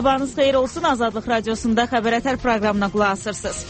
Sabahınız xeyir olsun. Azadlıq Radiosunda Xəbər proqramına qulaq asırsınız.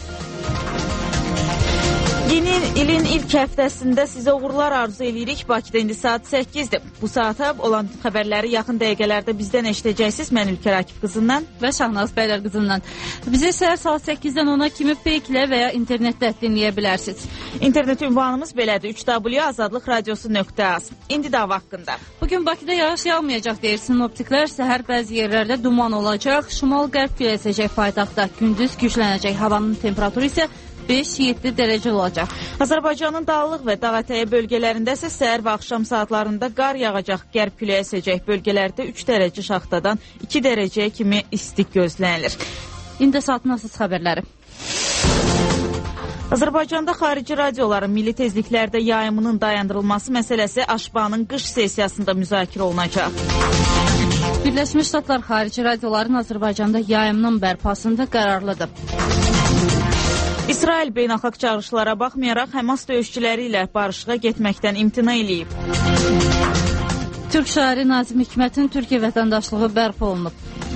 Yeni ilin ilk həftəsində sizə uğurlar arzu edirik. Bakıda indi saat 8-dir. Bu saata olan xəbərləri yaxın dəqiqələrdə bizdən eşidəcəksiniz. Mən Ülkər Akif qızından və Şahnaz Bəylər qızından. Bizi səhər saat 8-dən 10-a kimi Fake'lə və ya internetdə dinləyə bilərsiniz. İnternet ünvanımız belədir: www.azadlıqradiosu.az. İndi də hava haqqında. Bugün Bakıda yağış yağmayacaq deyir sinoptiklər. Səhər bəzi yerlərdə duman olacaq. Şimal-qərb küləyi əsəcək paytaxtda. Gündüz güclənəcək. Havanın temperaturu isə 5-7 dərəcə olacaq. Azərbaycanın dağlıq və dağətəyi bölgələrində isə səhər və axşam saatlarında qar yağacaq. Qərb küləyi əsəcək bölgələrdə 3 dərəcə şaxtadan 2 dərəcəyə kimi isti gözlənilir. İndi saatın asas xəbərləri. Azərbaycanda xarici radioların milli tezliklərdə yayımının dayandırılması məsələsi Aşbanın qış sessiyasında müzakirə olunacaq. Birləşmiş Ştatlar xarici radioların Azərbaycanda yayımının bərpasında qərarlıdır. İsrail beynəlxalq çağırışlara baxmayaraq Həmas döyüşçüləri ilə barışığa getməkdən imtina eləyib. Türk şairi Nazim Hikmətin Türkiyə vətəndaşlığı bərpa olunub.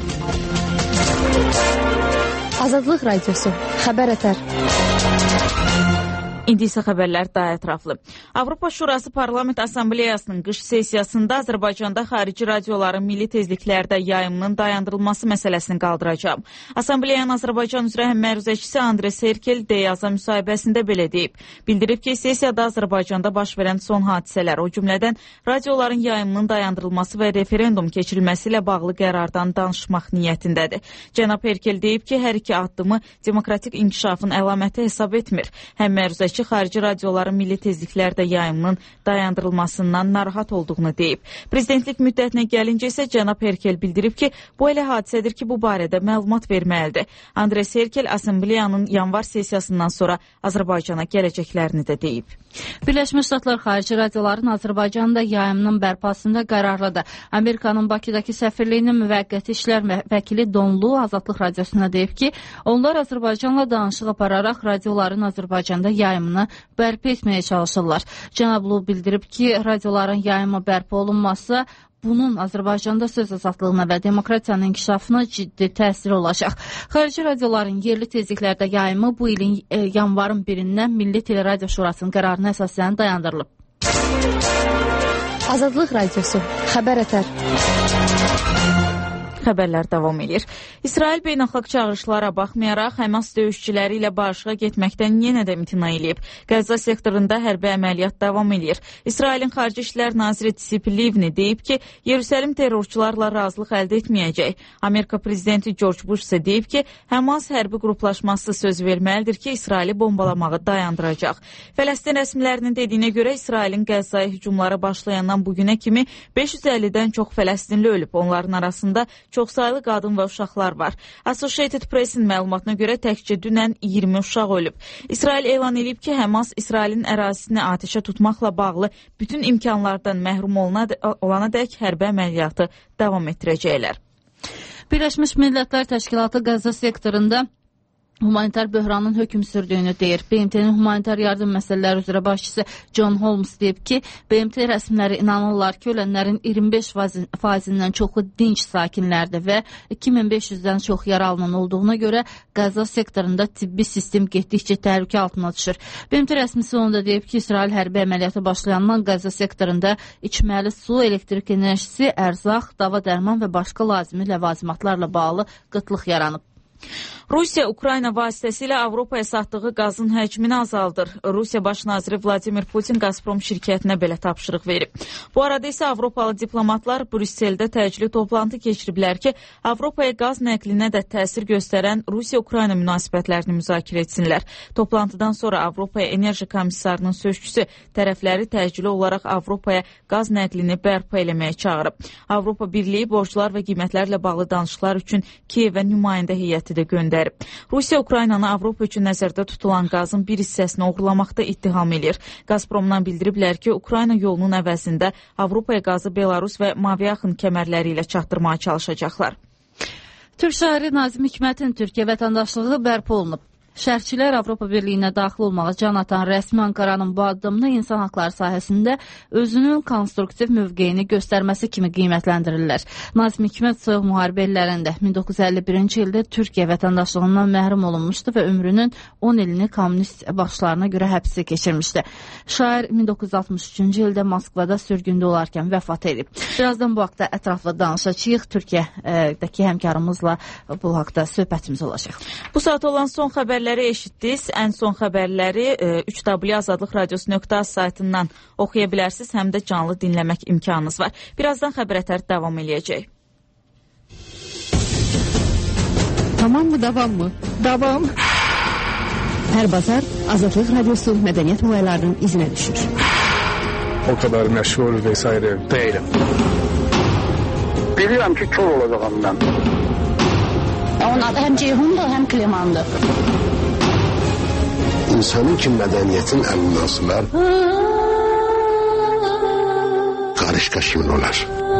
Azadlıq Radiosu Xəbər. İndi isə xəbərlər daha ətraflı. Avropa Şurası Parlament Assambleyasının qış sessiyasında Azərbaycanda xarici radioların milli tezliklərdə yayımının dayandırılması məsələsini qaldıracaq. Assambleyanın Azərbaycan üzrə həmməruzəçisi Andre Serkel Deyaza müsahibəsində belə deyib. Bildirib ki, sessiyada Azərbaycanda baş verən son hadisələr, o cümlədən radioların yayımının dayandırılması və referendum keçirilməsi ilə bağlı qərardan danışmaq niyyətindədir. Cənab Serkel deyib ki, hər iki addımı demokratik inkişafın əlaməti hesab etmir. Həmməruzəçisi xarici radioların milli tezliklərdə yayımının dayandırılmasından narahat olduğunu deyib. Prezidentlik müddətinə gəlincə isə cənab Serkel bildirib ki, bu elə hadisədir ki, bu barədə məlumat verməlidir. Andre Serkel Assambleyanın yanvar sessiyasından sonra Azərbaycana gələcəklərini də deyib. Birləşmiş Ştatlar xarici radioların Azərbaycanda yayımının bərpasında qərarlıdır. Amerikanın Bakıdakı səfirliyinin müvəqqəti işlər vəkili Donlu Azadlıq Radiosuna deyib ki, onlar Azərbaycanla danışıq apararaq radioların Azərbaycanda yayımını bərpa etməyə çalışırlar. Cənab Lu bildirib ki, radioların yayımı bərpa olunmazsa, bunun Azərbaycanda söz azadlığına və demokratiyanın inkişafına ciddi təsiri olacaq. Xarici radioların yerli tezliklərdə yayımı bu ilin yanvarın 1-dən Milli Teleradio Şurasının qərarına əsasən dayandırılıb. Azadlıq Radiosu Xəbər. Xəbərlər davam edir. İsrail beynəlxalq çağırışlara baxmayaraq Həmas döyüşçüləri ilə barışığa getməkdən yenə də imtina eləyib. Qəzza sektorunda hərbi əməliyyat davam edir. İsrailin Xarici İşlər Naziri Tzip Livni deyib ki, Yerusəlim terrorçularla razılıq əldə etməyəcək. Amerika prezidenti George Bush isə deyib ki, Həmas hərbi qruplaşması söz verməlidir ki, İsraili bombalamağı dayandıracaq. Fələstin rəsmilərinin dediyinə görə İsrailin Qəzzaya hücumları başlayandan bugünə kimi 550-dən çox fələstinli ölüb. Onların arasında çoxsaylı qadın və uşaqlar var. Associated Press-in məlumatına görə təkcə dünən 20 uşaq ölüb. İsrail elan edib ki, Həmas İsrailin ərazisini atəşə tutmaqla bağlı bütün imkanlardan məhrum olana dək hərbi əməliyyatı davam etdirəcəklər. Birləşmiş Millətlər Təşkilatı Qəzza sektorunda humanitar böhranın hökm sürdüyünü deyir. BMT-nin humanitar yardım məsələləri üzrə başçısı John Holmes deyib ki, BMT rəsmiləri inanırlar ki, ölənlərin 25%-dən çoxu dinc sakinlərdir və 2500-dən çox yaralının olduğuna görə Qəzza sektorunda tibbi sistem getdikcə təhlükə altına düşür. BMT rəsmisi onu da deyib ki, İsrail hərbi əməliyyatı başlayandan Qəzza sektorunda içməli su, elektrik enerjisi, ərzaq, dava dərman və başqa lazımi ləvazimatlarla bağlı qıtlıq yaranıb. Rusiya Ukrayna vasitəsilə Avropaya satdığı qazın həcmini azaldır. Rusiya baş naziri Vladimir Putin Gazprom şirkətinə belə tapşırıq verib. Bu arada isə Avropalı diplomatlar Brüsseldə təcili toplantı keçiriblər ki, Avropaya qaz nəqlinə də təsir göstərən Rusiya-Ukrayna münasibətlərini müzakirə etsinlər. Toplantıdan sonra Avropaya Enerji Komissarının sözçüsü tərəfləri təcili olaraq Avropaya qaz nəqlini bərpa eləməyə çağırıb. Avropa Birliyi borclar və qiymətlərlə bağlı danışıqlar üçün Kiyevə nümayəndə heyəti də göndərib. Rusiya Ukraynanı Avropa üçün nəzərdə tutulan qazın bir hissəsini oğurlamaqda ittiham edir. Gazpromdan bildiriblər ki, Ukrayna yolunun əvəzində Avropaya qazı Belarus və Mavi Yaxın kəmərləri ilə çatdırmaya çalışacaqlar. Türk şairi Nazim Hikmətin Türkiyə vətəndaşlığı bərpa olunub. Şərhçilər Avropa Birliyinə daxil olmağa can atan rəsmi Ankaranın bu addımını insan haqları sahəsində özünün konstruktiv mövqeyini göstərməsi kimi qiymətləndirirlər. Nazim Hikmət soyuq müharibə illərində 1951-ci ildə Türkiyə vətəndaşlığından məhrum olunmuşdu və ömrünün 10 ilini kommunist başlarına görə həbsi keçirmişdi. Şair 1963-cü ildə Moskvada sürgündə olarkən vəfat edib. Birazdan bu haqda ətraflı danışacağıq. Türkiyədəki həmkarımızla bu haqda söhbətimiz olacaq. Bu saat olan son xəbərləri eşitdiniz. Ən son xəbərləri 3W Azadlıq Radiosu.az saytından oxuya bilərsiniz, həm də canlı dinləmək imkanınız var. Birazdan xəbər ətər davam eləyəcək. Tamam mı, davam mı? Davam. Hər bazar Azadlıq Radiosu mədəniyyət mülaylarının izinə düşür. O kadar meşhur vesaire değilim. Biliyorum ki kör olacağım ben. Onun adı hem Ceyhun'dur hem Kliman'dır. İnsanın ki mədəniyyətin əlindən sılar, qarışqa kimin olar?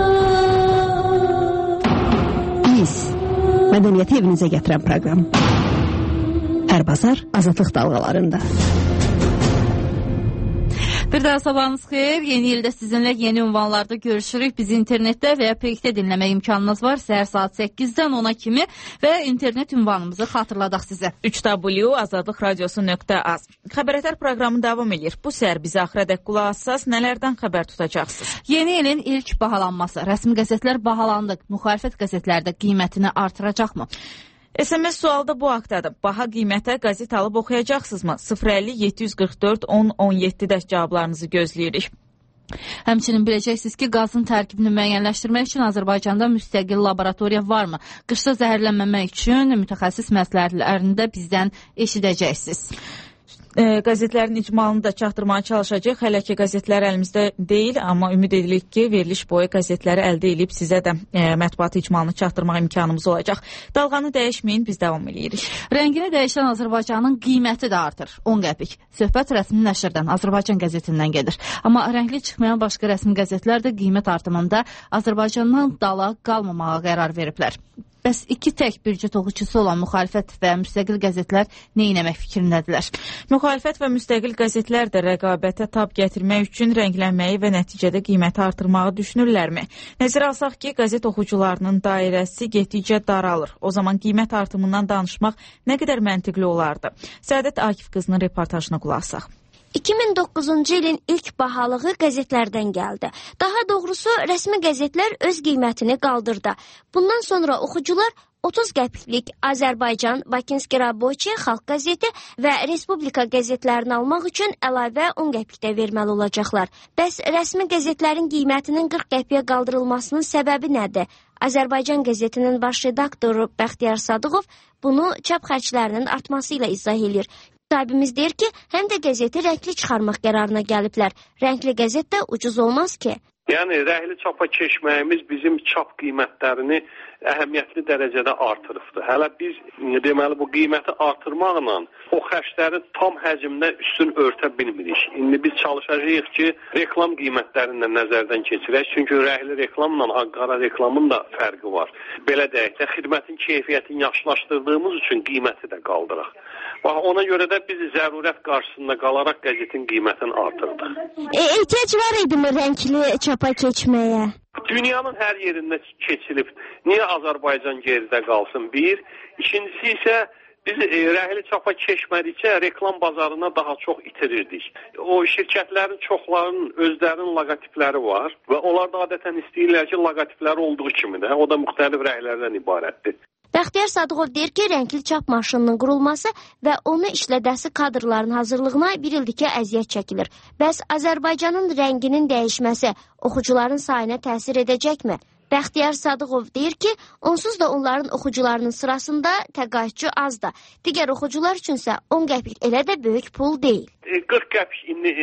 Biz, mədəniyyəti evinizə gətirən proqram. Hər bazar Azadlıq dalğalarında. Bir daha sabahınız xeyir. Yeni ildə sizinlə yeni ünvanlarda görüşürük. Biz internetdə və ya peykdə dinləmək imkanınız var. Səhər saat 8-dən 10-a kimi və internet ünvanımızı xatırladaq sizə. 3W Azadlıq Radiosu.az. Xəbərətər proqramı davam edir. Bu səhər bizi axıradək qulaq assaz, nələrdən xəbər tutacaqsınız? Yeni ilin ilk bahalanması. Rəsmi qəzetlər bahalandı. Müxalifət qəzetlərdə qiymətini artıracaqmı? SMS sualda bu haqdadır. Baha qiymətə qəzet alıb oxuyacaqsınızmı? 050-744-10-17-də cavablarınızı gözləyirik. Həmçinin biləcəksiniz ki, qazın tərkibini müəyyənləşdirmək üçün Azərbaycanda müstəqil laboratoriya varmı? Qışda zəhərlənməmək üçün mütəxəssis məsləhətlərini də bizdən eşidəcəksiniz. Qəzetlərin icmalını da çatdırmağa çalışacaq. Hələ ki qəzetlər əlimizdə deyil, amma ümid edirik ki, veriliş boyu qəzetləri əldə edib sizə də mətbuat icmalını çatdırmaq imkanımız olacaq. Dalğanı dəyişməyin, biz davam edirik. Rəngini dəyişən Azərbaycanın qiyməti də artır. 10 qəpik. Söhbət rəsmi nəşrdən, Azərbaycan qəzetindən gedir. Amma rəngli çıxmayan başqa rəsmi qəzetlər də qiymət artımında Azərbaycandan dala qalmamağa qərar veriblər. Bəs iki tək bürcət oxucusu olan müxalifət və müstəqil qəzetlər nə etmək fikrindədirlər? Müxalifət və müstəqil qəzetlər də rəqabətə tab gətirmək üçün rənglənməyi və nəticədə qiyməti artırmağı düşünürlərmi? Nəzərə alsaq ki, qəzet oxucularının dairəsi getdikcə daralır. O zaman qiymət artımından danışmaq nə qədər məntiqli olardı? Səadət Akif qızının reportajına qulaq asaq. 2009-cu ilin ilk bahalığı qəzetlərdən gəldi. Daha doğrusu, rəsmi qəzetlər öz qiymətini qaldırdı. Bundan sonra oxucular 30 qəpiklik Azərbaycan, Bakinski Rabochi, Xalq qəzeti və Respublika qəzetlərini almaq üçün əlavə 10 qəpikdə verməli olacaqlar. Bəs rəsmi qəzetlərin qiymətinin 40 qəpiyə qaldırılmasının səbəbi nədir? Azərbaycan qəzetinin baş redaktoru Bəxtiyar Sadıqov bunu çap xərclərinin artması ilə izah edir. Sahibimiz deyir ki, həm də qəzeti rəngli çıxarmaq qərarına gəliblər. Rəngli qəzet də ucuz olmaz ki. Yəni, rəngli çapa keçməyimiz bizim çap qiymətlərini əhəmiyyətli dərəcədə artırıbdır. Hələ biz, deməli, bu qiyməti artırmaqla o xərcləri tam həcmdə üstün örtə bilmirik. İndi biz çalışacağıq ki, reklam qiymətlərini də nəzərdən keçirək. Çünki rəngli reklamla qara reklamın da fərqi var. Belə deyək də, xidmətin keyfiyyətini yaxşılaşdırdığımız üçün qiyməti də qaldıraq. Ona görə də biz zərurət qarşısında qalaraq qəzetin qiymətini artırdıq. Ehtiyac var idimi rəngli çapa keçməyə? Dünyanın hər yerində keçilib. Niyə Azərbaycan geridə qalsın? Bir. İkincisi isə biz rəngli çapa keçmədikcə reklam bazarına daha çox itirirdik. O şirkətlərin çoxlarının özlərinin logotipləri var və onlar da adətən istəyirlər ki, logotipləri olduğu kimi də, o da müxtəlif rənglərdən ibarətdir. Bəxtiyar Sadıqov deyir ki, rəngli çap maşınının qurulması və onu işlədəsi kadrların hazırlığına bir ildir ki, əziyyət çəkilir. Bəs Azərbaycanın rənginin dəyişməsi oxucuların sayına təsir edəcəkmi? Bəxtiyar Sadıqov deyir ki, onsuz da onların oxucularının sırasında təqaüdçü azdır. Digər oxucular üçünsə 10 qəpik elə də böyük pul deyil. 40 qəpik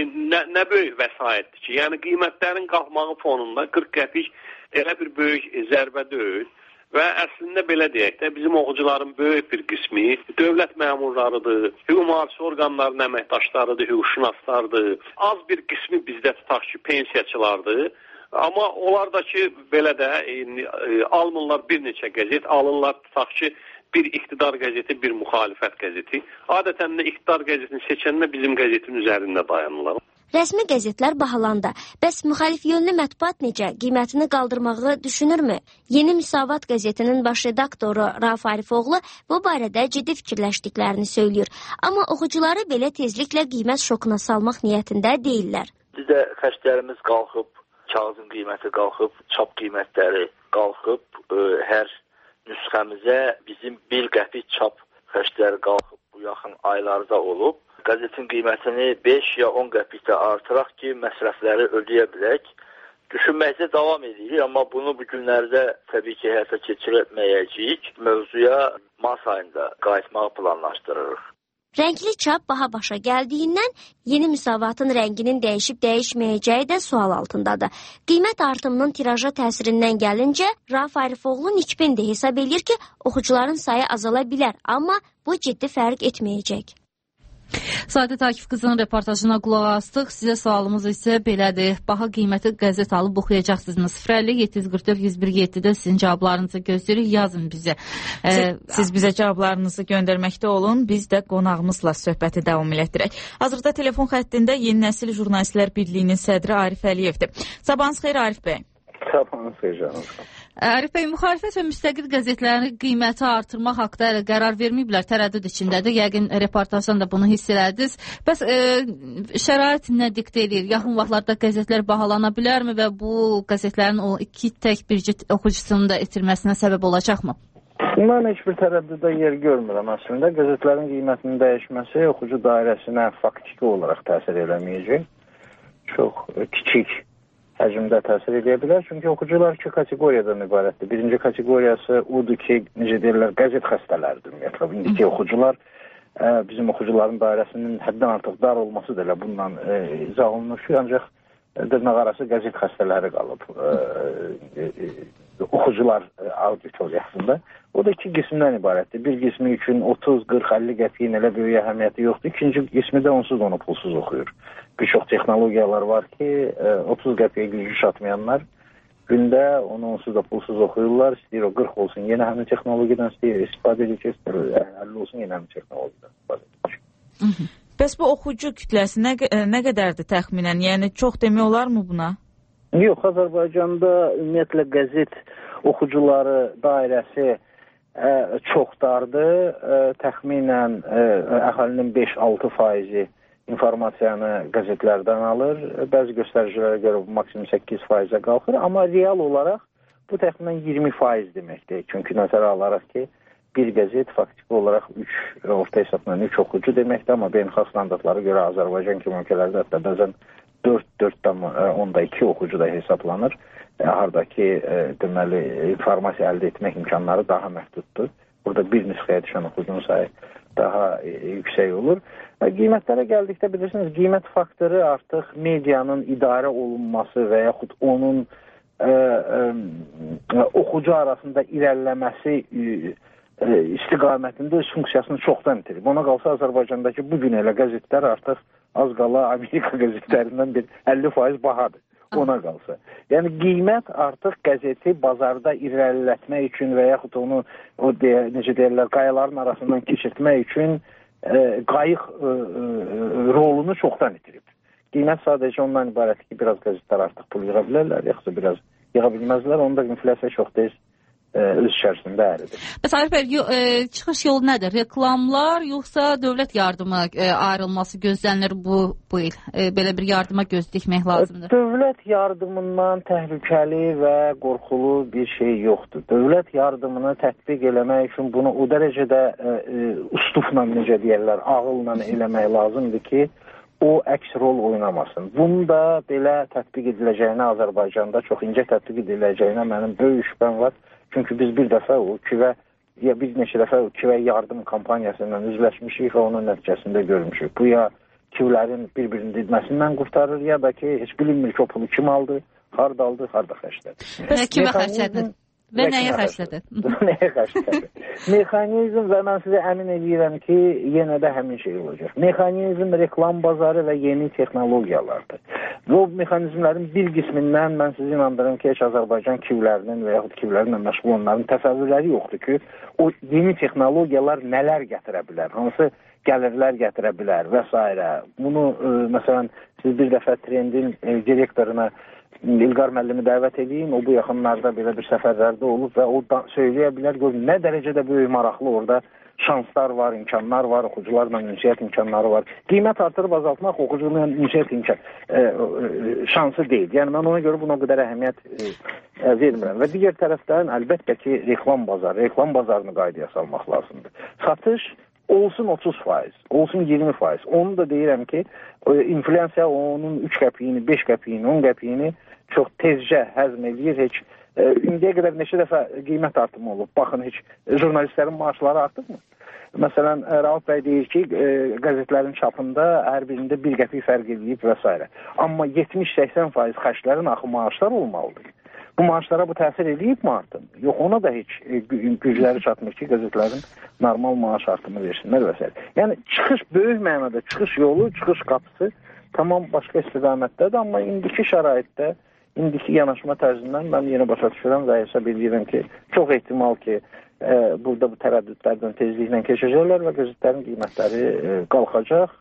nə böyük vəsaitdir ki, yəni qiymətlərin qalxmağı fonunda 40 qəpik elə bir böyük zərbə deyil. Və əslində belə deyək də, bizim oxucuların böyük bir qismi dövlət məmurlarıdır, hüquq mühafizə orqanlarının əməkdaşlarıdır, hüquqşünaslardır. Az bir qismi bizdə tutaq ki, pensiyaçılardır. Amma onlar da ki, belə də almırlar bir neçə qəzet, alırlar tutaq ki, bir iqtidar qəzeti, bir müxalifət qəzeti. Adətən də iqtidar qəzetini seçəndə bizim qəzetin üzərində dayanırlar. Rəsmi qəzetlər bahalandı. Bəs müxalif yönlü mətbuat necə? Qiymətini qaldırmağı düşünürmü? Yeni Müsavat qəzetinin baş redaktoru Rauf Arifoğlu bu barədə ciddi fikirləşdiklərini söylüyor. Amma oxucuları belə tezliklə qiymət şokuna salmaq niyyətində deyirlər. Bizdə xərclərimiz qalxıb, kağızın qiyməti qalxıb, çap qiymətləri qalxıb, hər nüsxəmizə bizim 1 qəpik çap xərcləri qalxıb bu yaxın aylarda olub. Qəzetin qiymətini 5 ya 10 qəpikdə artıraq ki, məsrəfləri ödəyə bilək. Düşünməkdə davam edirik, amma bunu bu günlərdə təbii ki, həyata keçirməyəcəyik. Mövzuya mart ayında qayıtmağı planlaşdırırıq. Rəngli çap baha başa gəldiyindən yeni Müsavatın rənginin dəyişib-dəyişməyəcəyi də sual altındadır. Qiymət artımının tiraja təsirindən gəlincə, Rauf Arifoğlu nikbində hesab edir ki, oxucuların sayı azala bilər, amma bu ciddi fərq etməyəcək. Saadət Akif qızının reportajına qulaq astıq. Sizə sualımız isə belədir. Baha qiyməti qəzet alıb oxuyacaqsınız. 050-744-101-7-də sizin cavablarınızı gözləyirik. Yazın bizə. Siz bizə cavablarınızı göndərməkdə olun. Biz də qonağımızla söhbəti davam elətdirək. Hazırda telefon xəttində Yeni Nəsil Jurnalistlər Birliyinin sədri Arif Əliyevdir. Sabahınız xeyir Arif bəy. Sabahınız xeyir canım. Arif bəy, müxalifət və müstəqil qəzetlərin qiyməti artırmaq haqda hələ qərar verməyiblər, tərəddüd içindədir. Yəqin reportajdan da bunu hiss elədiniz. Bəs şərait nə diktə edir? Yaxın vaxtlarda qəzetlər bahalana bilərmi və bu qəzetlərin o iki tək bircə oxucusunu da itirməsinə səbəb olacaqmı? Bundan heç bir tərəddüdə yer görmürəm əslində. Qəzetlərin qiymətinin dəyişməsi oxucu dairəsinə faktiki olaraq təsir eləməyəcək. Çox kiçik həcmdə təsir edə bilər. Çünki oxucular 2 kateqoriyadan ibarətdir. Birinci kateqoriyası odur ki, necə deyirlər, qəzet xəstələridir. Ümumiyyətlə, indiki oxucular, bizim oxucuların dairəsinin həddən artıq dar olması da elə bundan izah olunur ki, ancaq dırnaq arası qəzet xəstələri qalıb oxucular auditoriyasında. O da 2 qismdən ibarətdir. Bir qismi üçün 30, 40, 50 qəpiyin elə böyük əhəmiyyəti yoxdur. İkinci qismi də onsuz onu pulsuz oxuyur. Bir çox texnologiyalar var ki, 30 qəpiyə gücü çatmayanlar gündə onu onsuz da pulsuz oxuyurlar. İstəyir o 40 olsun, yenə həmin texnologiyadan istifadə edəcək, 50 olsun, yenə həmin texnologiyadan istifadə edəcək. Bəs bu oxucu kütləsi nə qədərdir təxminən? Yəni çox demək olarmı buna? Yox, Azərbaycanda ümumiyyətlə qəzet oxucuları dairəsi çox dardır. Təxminən əhalinin 5-6% informasiyanı qəzetlərdən alır. Bəzi göstəricilərə görə bu maksimum 8%-ə qalxır. Amma real olaraq bu təxminən 20% deməkdir. Çünki nəzərə alaraq ki, bir qəzet faktiki olaraq orta hesabla 3 oxucu deməkdir. Amma beynəlxalq standartlara görə Azərbaycan kimi ölkələrdə hətta bəzən 4,2 oxucu da hesablanır. Hardakı deməli informasiya əldə etmək imkanları daha məhduddur. Burada bir nüsxəyə düşən oxucunun sayı daha yüksək olur. Qiymətlərə gəldikdə bilirsiniz, qiymət faktoru artıq medianın idarə olunması və yaxud onun oxucu arasında irəliləməsi istiqamətində öz funksiyasını çoxdan itirib. Ona qalsa Azərbaycandakı bugün elə qəzetlər artıq az qala Amerika qəzetlərindən bir 50% bahadır. Ona qalsa. Yəni qiymət artıq qəzeti bazarda irəlilətmək üçün və yaxud onu necə deyirlər, qayaların arasından keçirtmək üçün qayıq rolunu çoxdan itirib. Qiymət sadəcə ondan ibarətdir ki, biraz qəzetlər artıq pul yığa bilərlər, yoxsa biraz yığa bilməzlər. Onda inflyasiya çox tez öz içərisində əridir. Bəs Arif bəy, çıxış yolu nədir? Reklamlar yoxsa dövlət yardımı ayrılması gözlənilir bu il? Belə bir yardıma göz dikmək lazımdır. Dövlət yardımından təhlükəli və qorxulu bir şey yoxdur. Dövlət yardımını tətbiq eləmək üçün bunu o dərəcədə ustufla, necə deyərlər, ağılla eləmək lazımdır ki, o əks rol oynamasın. Bunu da belə tətbiq ediləcəyinə Azərbaycanda çox incə tətbiq ediləcəyinə mənim böyük şübhəm var. Çünki biz bir dəfə o kivə, ya bir neçə dəfə o kivə yardım kampaniyasından üzləşmişik və onun nəticəsində görmüşük. Bu ya kivlərin bir-birinin didməsindən qurtarır, ya da ki, heç bilinmir ki, o pulu kim aldı, harda aldı, harda xərclədi. Kimə xərclədi? Və nəyə xərclədi? Nəyə xərclədi? Mexanizm və mən sizə əmin edirəm ki, yenə də həmin şey olacaq. Mexanizm, reklam bazarı və yeni texnologiyalardır. Bu mexanizmlərin bir qismindən mən sizi inandırım ki, heç Azərbaycan kivlərinin və yaxud kivlərlə məşğul onların təsəvvürləri yoxdur ki, o yeni texnologiyalar nələr gətirə bilər, hansı gəlirlər gətirə bilər və s. Bunu, məsələn, siz bir dəfə trendin direktoruna İlqar müəllimi dəvət edin, o bu yaxınlarda belə bir səfərlərdə olub və o söyləyə bilər, görün, nə dərəcədə böyük maraqlı orada şanslar var, imkanlar var, oxucularla ünsiyyət imkanları var. Qiymət artırıb azaltmaq oxucularla ünsiyyət şansı deyil. Yəni, mən ona görə buna qədər əhəmiyyət vermirəm. Və digər tərəfdən, əlbəttə ki, reklam bazarını qaydaya salmaq lazımdır. Satış olsun 30%, olsun 20%. Onu da deyirəm ki, inflyasiya onun 3 qəpiyini, 5 qəpiyini, 10 qəpiyini çox tezcə həzm edir. Heç indiyə qədər neçə dəfə qiymət artımı olub. Baxın, heç jurnalistlərin maaşları artıbmı? Məsələn, Rauf bəy deyir ki, qəzetlərin çapında hər birində 1 qəpik fərq edilib və s. Amma 70-80% xərclərin axı maaşlar olmalıdır. Bu maaşlara bu təsir edib mi artım? Yox, ona da heç gücləri çatmır ki, qəzetlərin normal maaş artımı versinlər və s. Yəni, çıxış böyük mənada, çıxış yolu, çıxış qapısı tamam başqa istiqamətdədir, amma indiki şəraitdə, indiki yanaşma tərzindən mən yenə başa düşürəm və hesab edirəm ki, çox ehtimal ki, burada bu tərəddüdlərdən tezliklə keçəcəklər və qəzetlərin qiymətləri qalxacaq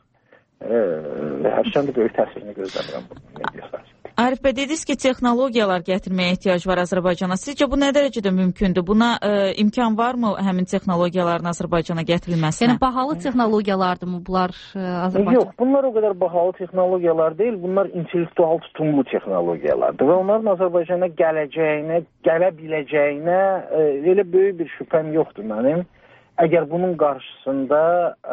və hərçənd də böyük təsirini gözləmirəm bu media sahəsində. Arif bəy, dediniz ki, texnologiyalar gətirməyə ehtiyac var Azərbaycana. Sizcə bu nə dərəcədə mümkündür? Buna imkan varmı həmin texnologiyaların Azərbaycana gətirilməsinə? Yəni, bahalı texnologiyalardır mı bunlar Azərbaycan? Yox, bunlar o qədər bahalı texnologiyalar deyil. Bunlar intellektual tutumlu texnologiyalardır və onların Azərbaycana gələcəyinə, gələ biləcəyinə elə böyük bir şübhəm yoxdur mənim. Əgər bunun qarşısında,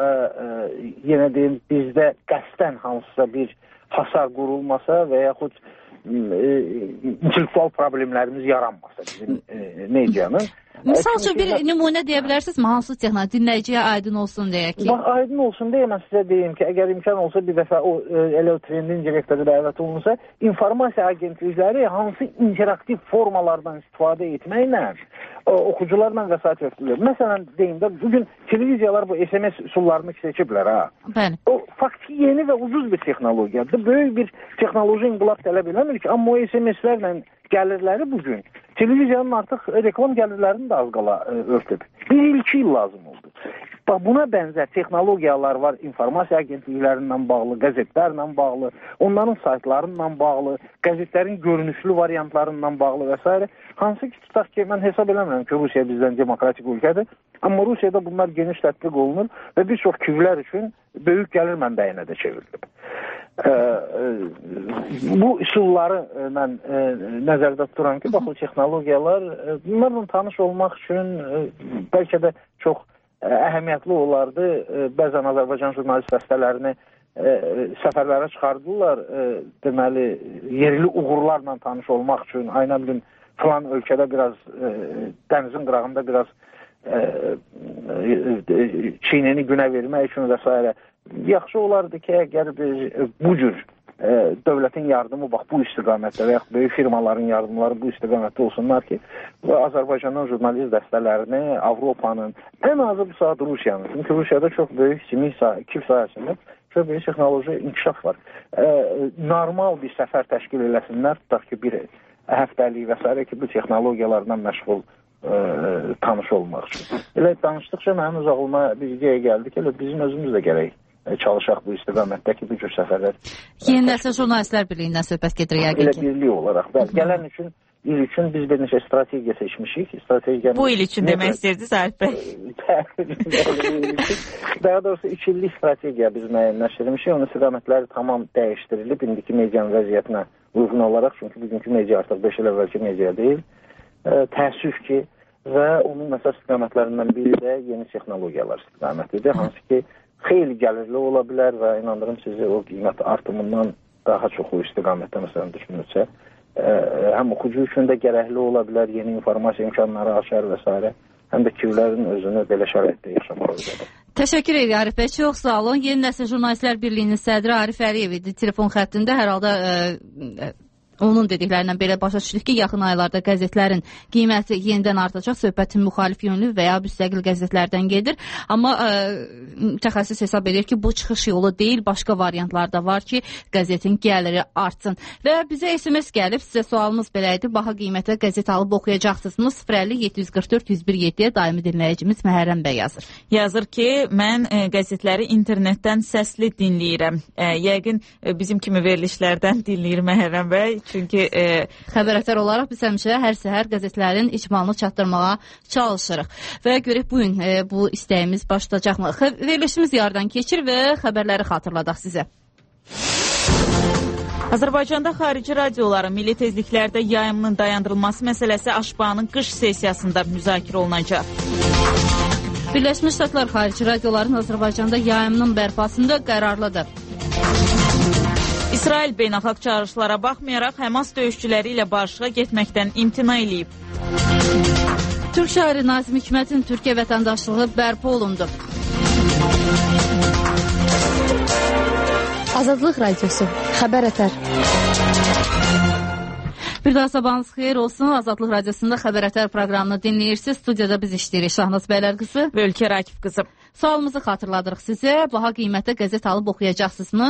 yenə deyim, bizdə qəsdən hansısa bir hasar qurulmasa və yaxud intellektual problemlərimiz yaranmasa bizim medianın. Misal üçün bir nümunə deyə bilərsinizmi? Hansı texnologiya dinləyiciyə aydın olsun deyə ki? Aydın olsun deyə mən sizə deyim ki, əgər imkan olsa bir dəfə elə o trendin direktoru dəvət olunsa, informasiya agentlikləri hansı interaktiv formalardan istifadə etməklə oxucularla vəsait ötürülür. Məsələn, deyim də, bugün televiziyalar bu SMS üsullarını seçiblər, ha? Bəli. O, faktiki yeni və ucuz bir texnologiyadır. Böyük bir texnoloji inqilab tələb eləmir ki, amma o SMS-lərlə gəlirləri bugün televiziyanın artıq reklam gəlirlərini də az qala örtüb. 1-2 il lazım oldu. Bax, buna bənzər texnologiyalar var, informasiya agentliklərindən bağlı, qəzetlərlə bağlı, onların saytlarından bağlı, qəzetlərin görünüşlü variantlarından bağlı və s. Hansı ki, tutaq ki, mən hesab eləmirəm ki, Rusiya bizdən demokratik ölkədir, amma Rusiyada bunlar geniş tətbiq olunur və bir çox küvlər üçün böyük gəlir mənbəyinə də çevrilib. Bu üsulları mən nəzərdə tuturam ki, bax, o texnologiyalar bunlarla tanış olmaq üçün bəlkə də çox əhəmiyyətli olardı. Bəzən Azərbaycan jurnalist dəstələrini səfərlərə çıxardılar, deməli, yerli uğurlarla tanış olmaq üçün, aynə bilim, filan ölkədə biraz, dənizin qırağında biraz çiynini günə vermək üçün və s. Yaxşı olardı ki, əgər bu cür dövlətin yardımı bax bu istiqamətdə və yaxud böyük firmaların yardımları bu istiqamətdə olsunlar ki, Azərbaycanın jurnalist dəstələrini Avropanın, ən azı bu saat Rusiyanın, çünki Rusiyada çox böyük kiv sahəsində çox böyük texnoloji inkişaf var. Normal bir səfər təşkil eləsinlər, tutaq ki, bir həftəlik və s. ki, bu texnologiyalarla məşğul tanış olmaq üçün. Elə danışdıqca mənim uzaqlıma bir ideya gəldi ki, bizim özümüz də gərək çalışaq bu istiqamətdəki bu cür səfərlər. Yeni Nəsil Jurnalistlər Birliyindən söhbət gedir yəqin ki. Elə birlik olaraq. Gələn il üçün biz bir neçə strategiya seçmişik. Bu il üçün demək istəyirdiniz, Arif bəy? Daha doğrusu 3 illik strategiya biz müəyyənləşdirmişik. Onun istiqamətləri tamam dəyişdirilib indiki medianın vəziyyətinə uyğun olaraq. Çünki bugünkü media artıq 5 il əvvəlki media deyil. Təəssüf ki, və onun məsəl istiqamətlərindən biri də yeni texnologiyalar istiqamətidir. Hansı ki, xeyli gəlirli ola bilər və inandırım sizi o qiymət artımından daha çox o istiqamətdə məsələn düşünürsə, həm oxucu üçün də gərəkli ola bilər, yeni informasiya imkanları açar və s. Həm də kivlərin özünü belə şəraitdə yaşamalıdır. Təşəkkür edirik Arif bəy, çox sağ olun. Yeni Nəsil Jurnalistlər Birliyinin sədri Arif Əliyev idi telefon xəttində. Hər halda Onun dediklərindən belə başa düşdük ki, yaxın aylarda qəzetlərin qiyməti yenidən artacaq. Söhbətin müxalif yönlü və ya müstəqil qəzetlərdən gedir. Amma mütəxəssis hesab edir ki, bu çıxış yolu deyil, başqa variantlar da var ki, qəzetin gəliri artsın. Və bizə SMS gəlib, sizə sualımız belə idi. Baha qiymətə qəzet alıb oxuyacaqsınızmı? 050-744-101-7-yə daimi dinləyicimiz Məhərrəm bəy yazır. Yazır ki, mən qəzetləri internetdən səsli dinləyirəm. Yəqin bizim kimi verilişlərdən dinləyir Məhərrəm bəy. Çünki xəbərətər olaraq biz həmişə hər səhər qəzetlərin icmalını çatdırmağa çalışırıq. Və görək bugün bu istəyimiz başlayacaqmı? Verilişimiz yardan keçir və xəbərləri xatırladaq sizə. Azərbaycanda xarici radioların milli tezliklərdə yayımının dayandırılması məsələsi Aşbanın qış sessiyasında müzakirə olunacaq. Birləşmiş Ştatlar xarici radioların Azərbaycanda yayımının bərpasında qərarlıdır. İsrail beynəlxalq çağırışlara baxmayaraq Həmas döyüşçüləri ilə barışığa getməkdən imtina eləyib. Türk şairi Nazim Hikmətin Türkiyə vətəndaşlığı bərpa olundu. Azadlıq Radiosu, xəbər ətər. Bir daha sabahınız xeyir olsun. Azadlıq Radiosunda xəbər ətər proqramını dinləyirsiniz. Studiyada biz işləyirik. Şahnaz Bəylər qızı və Ülkər Akif qızı. Sualımızı xatırladırıq sizə. Baha qiymətə qəzet alıb oxuyacaqsınızmı?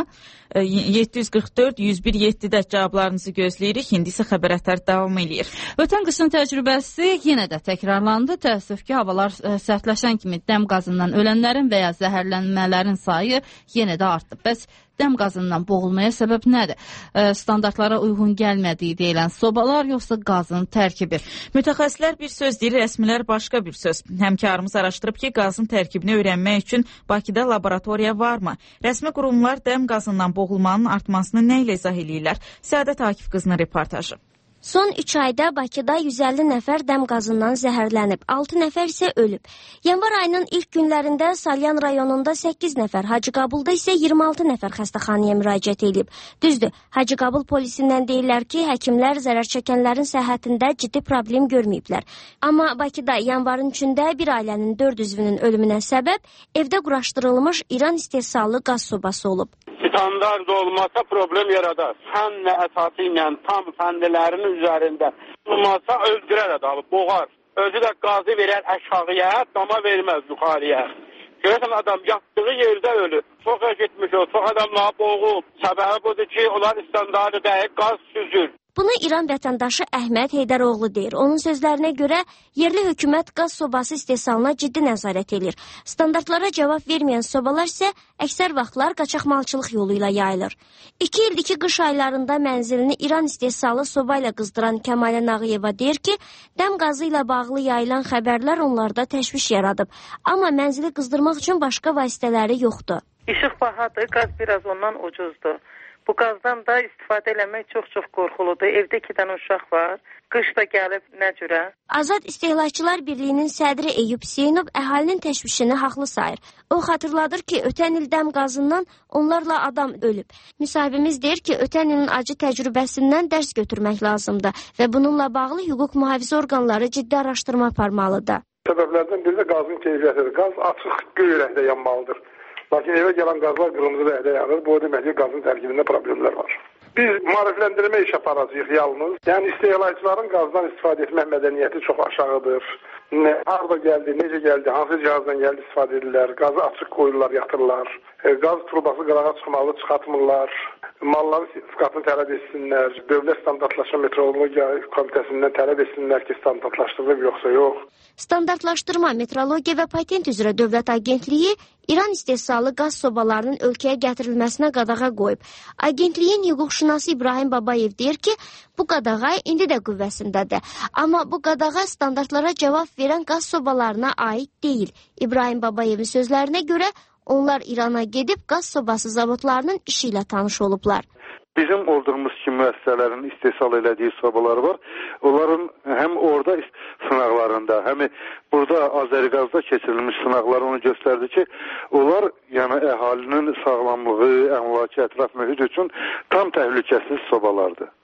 744-101-7-də cavablarınızı gözləyirik. İndi isə xəbər ətər davam edir. Ötən qışın təcrübəsi yenə də təkrarlandı. Təəssüf ki, havalar sərtləşən kimi dəm qazından ölənlərin və ya zəhərlənmələrin sayı yenə də artdı. Bəs dəm qazından boğulmaya səbəb nədir? Standartlara uyğun gəlmədiyi deyilən sobalar, yoxsa qazın tərkibi? Mütəxəssislər bir söz deyir, rəsmilər başqa bir söz. Həmkarımız araşdırıb ki, qazın tərkibini öyrənmək üçün Bakıda laboratoriya varmı? Rəsmi qurumlar dəm qazından boğulmanın artmasını nə ilə izah eləyirlər? Səadət Akif qızının reportajı. Son 3 ayda Bakıda 150 nəfər dəm qazından zəhərlənib, 6 nəfər isə ölüb. Yanvar ayının ilk günlərində Salyan rayonunda 8 nəfər, Hacıqabulda isə 26 nəfər xəstəxanaya müraciət edib. Düzdür, Hacıqabul polisindən deyirlər ki, həkimlər zərər çəkənlərin səhhətində ciddi problem görməyiblər. Amma Bakıda yanvarın 3-də bir ailənin 4 üzvünün ölümünə səbəb evdə quraşdırılmış İran istehsallı qaz sobası olub. Standart olmasa problem yaradar. Fənlə əsası ilə tam fəndilərin üzərində olmasa öldürər adamı, boğar. Özü də qazı verər aşağıya, dama verməz yuxarıya. Görürsən adam yatdığı yerdə ölür. Çox gitmiş o, çox adamlar boğub. Səbəbi budur ki, onlar standartı deyil, qaz süzür. Bunu İran vətəndaşı Əhməd Heydəroğlu deyir. Onun sözlərinə görə yerli hökumət qaz sobası istehsalına ciddi nəzarət edir. Standartlara cavab verməyən sobalar isə əksər vaxtlar qaçaqmalçılıq yolu ilə yayılır. 2 ildir ki, qış aylarında mənzilini İran istehsalı soba ilə qızdıran Kəmalə Nağıyeva deyir ki, dəm qazı ilə bağlı yayılan xəbərlər onlarda təşviş yaradıb. Amma mənzili qızdırmaq üçün başqa vasitələri yoxdur. İşıq bahadır, qaz biraz ondan ucuzdur. Bu qazdan da istifadə eləmək çox-çox qorxuludur. Evdə 2 dənə uşaq var. Qış da gəlib nə cürə? Azad İstehlakçılar Birliyinin sədri Eyüp Hüseynov əhalinin təşvişini haqlı sayır. O xatırladır ki, ötən il dəm qazından onlarla adam ölüb. Müsahibimiz deyir ki, ötən ilin acı təcrübəsindən dərs götürmək lazımdır və bununla bağlı hüquq mühafizə orqanları ciddi araşdırma aparmalıdır. Səbəblərdən biri də qazın keyfiyyətidir. Qaz açıq göy rəngdə yanmalıdır. Lakin evə gələn qazlar qırmızı rəngdə yanır. Bu demək ki, qazın tərkibində problemlər var. Biz maarifləndirmə iş aparacağıq yalnız. Yəni istehlakçıların qazdan istifadə etmək mədəniyyəti çox aşağıdır. Harada gəldi, necə gəldi, hansı cihazdan gəldi istifadə edirlər. Qazı açıq qoyurlar, yatırlar. Qaz trubası qırağa çıxmalı, çıxartmırlar. Malların sertifikatını tələb etsinlər. Dövlət Standartlaşma Metrologiya Komitəsindən tələb etsinlər ki, standartlaşdırılıb yoxsa yox. Standartlaşdırma, Metrologiya və Patent üzrə Dövlət Agentliyi İran istehsalı qaz sobalarının ölkəyə gətirilməsinə qadağa qoyub. Agentliyin hüquqşünası İbrahim Babayev deyir ki, bu qadağa indi də qüvvəsindədir. Amma bu qadağa standartlara cavab verən qaz sobalarına aid deyil. İbrahim Babayevin sözlərinə görə onlar İrana gedib qaz sobası zavodlarının işi ilə tanış olublar. Bizim olduğumuz kimi müəssisələrin istehsal elədiyi sobalar var. Onların həm orada sınaqlarında, həm burada Azərqazda keçirilmiş sınaqlar onu göstərdi ki, onlar yəni əhalinin sağlamlığı, əmlaki ətraf mühit üçün tam təhlükəsiz sobalardır.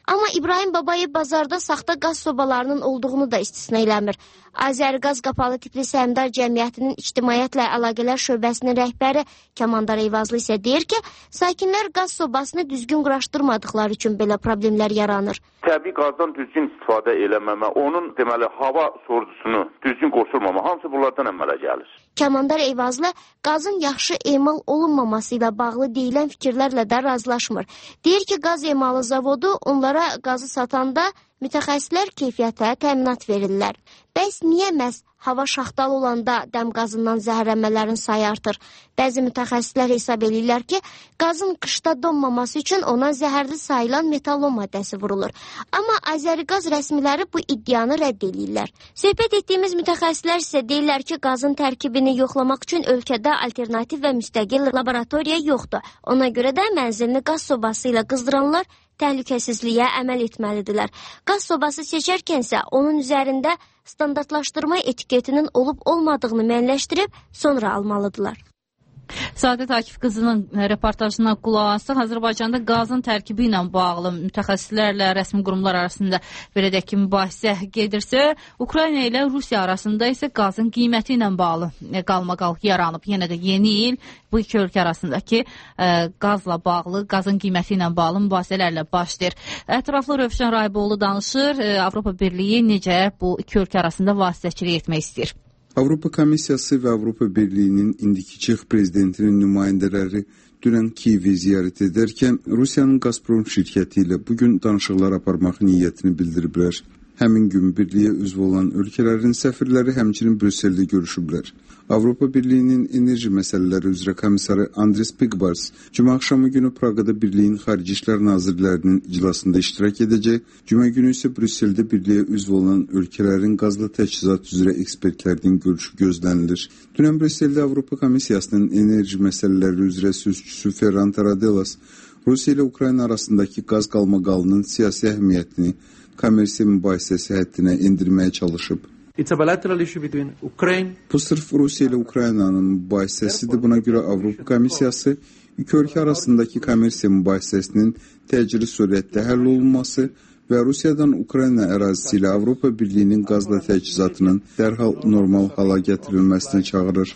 Amma İbrahim Babayev bazarda saxta qaz sobalarının olduğunu da istisna eləmir. Azərqaz Qapalı Tipli Səhmdar Cəmiyyətinin İctimaiyyətlə Əlaqələr Şöbəsinin rəhbəri Kamandar Eyvazlı isə deyir ki, sakinlər qaz sobasını düzgün quraşdırmadıqları üçün belə problemlər yaranır. Təbii qazdan düzgün istifadə eləməmə, onun deməli hava sorucusunu düzgün qoşulmama, hamısı bunlardan əmələ gəlir. Kamandar Eyvazlı qazın yaxşı emal olunmaması ilə bağlı deyilən fikirlərlə də razılaşmır. Deyir ki, qaz emalı zavodu onlara qazı satanda mütəxəssislər keyfiyyətə təminat verirlər. Bəs niyə məhz hava şaxtalı olanda dəm qazından zəhərlənmələrin sayı artır? Bəzi mütəxəssislər hesab edirlər ki, qazın qışda donmaması üçün ona zəhərli sayılan metallon maddəsi vurulur. Amma Azərqaz rəsmiləri bu iddianı rədd edirlər. Söhbət etdiyimiz mütəxəssislər isə deyirlər ki, qazın tərkibini yoxlamaq üçün ölkədə alternativ və müstəqil laboratoriya yoxdur. Ona görə də mənzilini qaz sobası ilə qızdıranlar təhlükəsizliyə əməl etməlidirlər. Qaz sobası seçərkən isə onun üzərində standartlaşdırma etiketinin olub-olmadığını müəyyənləşdirib sonra almalıdırlar. Səadət Akif qızının reportajına qulaq asaq, Azərbaycanda qazın tərkibi ilə bağlı mütəxəssislərlə rəsmi qurumlar arasında belə də ki, mübahisə gedirsə, Ukrayna ilə Rusiya arasında isə qazın qiyməti ilə bağlı qalmaqal yaranıb. Yenə də yeni il bu iki ölkə arasındakı qazla bağlı, qazın qiyməti ilə bağlı mübahisələrlə başlayır. Ətraflı Rövşən Rayboğlu danışır, Avropa Birliyi necə bu iki ölkə arasında vasitəçilik etmək istəyir. Avropa Komissiyası və Avropa Birliyinin indiki Çex prezidentinin nümayəndələri dünən Kiyevi ziyarət edərkən Rusiyanın Gazprom şirkəti ilə bugün danışıqlar aparmaq niyyətini bildiriblər. Həmin gün birliyə üzv olan ölkələrin səfirləri həmçinin Brüsseldə görüşüblər. Avropa Birliyinin enerji məsələləri üzrə komissarı Andris Pigbars cümə axşamı günü Praqada Birliyin Xarici İşlər Nazirlərinin iclasında iştirak edəcək. Cümə günü isə Brüsseldə birliyə üzv olan ölkələrin qazlı təchizat üzrə ekspertlərinin görüşü gözlənilir. Dünən Brüsseldə Avropa Komissiyasının enerji məsələləri üzrə sözçüsü Ferran Taradelas Rusiya ilə Ukrayna arasındakı qaz qalmaqalının siyasi əhəmiyyətini kommersiya mübahisəsi həddinə endirməyə çalışıb. Bu sırf Rusiya ilə Ukraynanın mübahisəsidir. Buna görə Avropa Komissiyası iki ölkə arasındakı kommersiya mübahisəsinin təcili surətdə həll olunması və Rusiyadan Ukrayna ərazisi ilə Avropa Birliyinin qazla təchizatının dərhal normal hala gətirilməsini çağırır.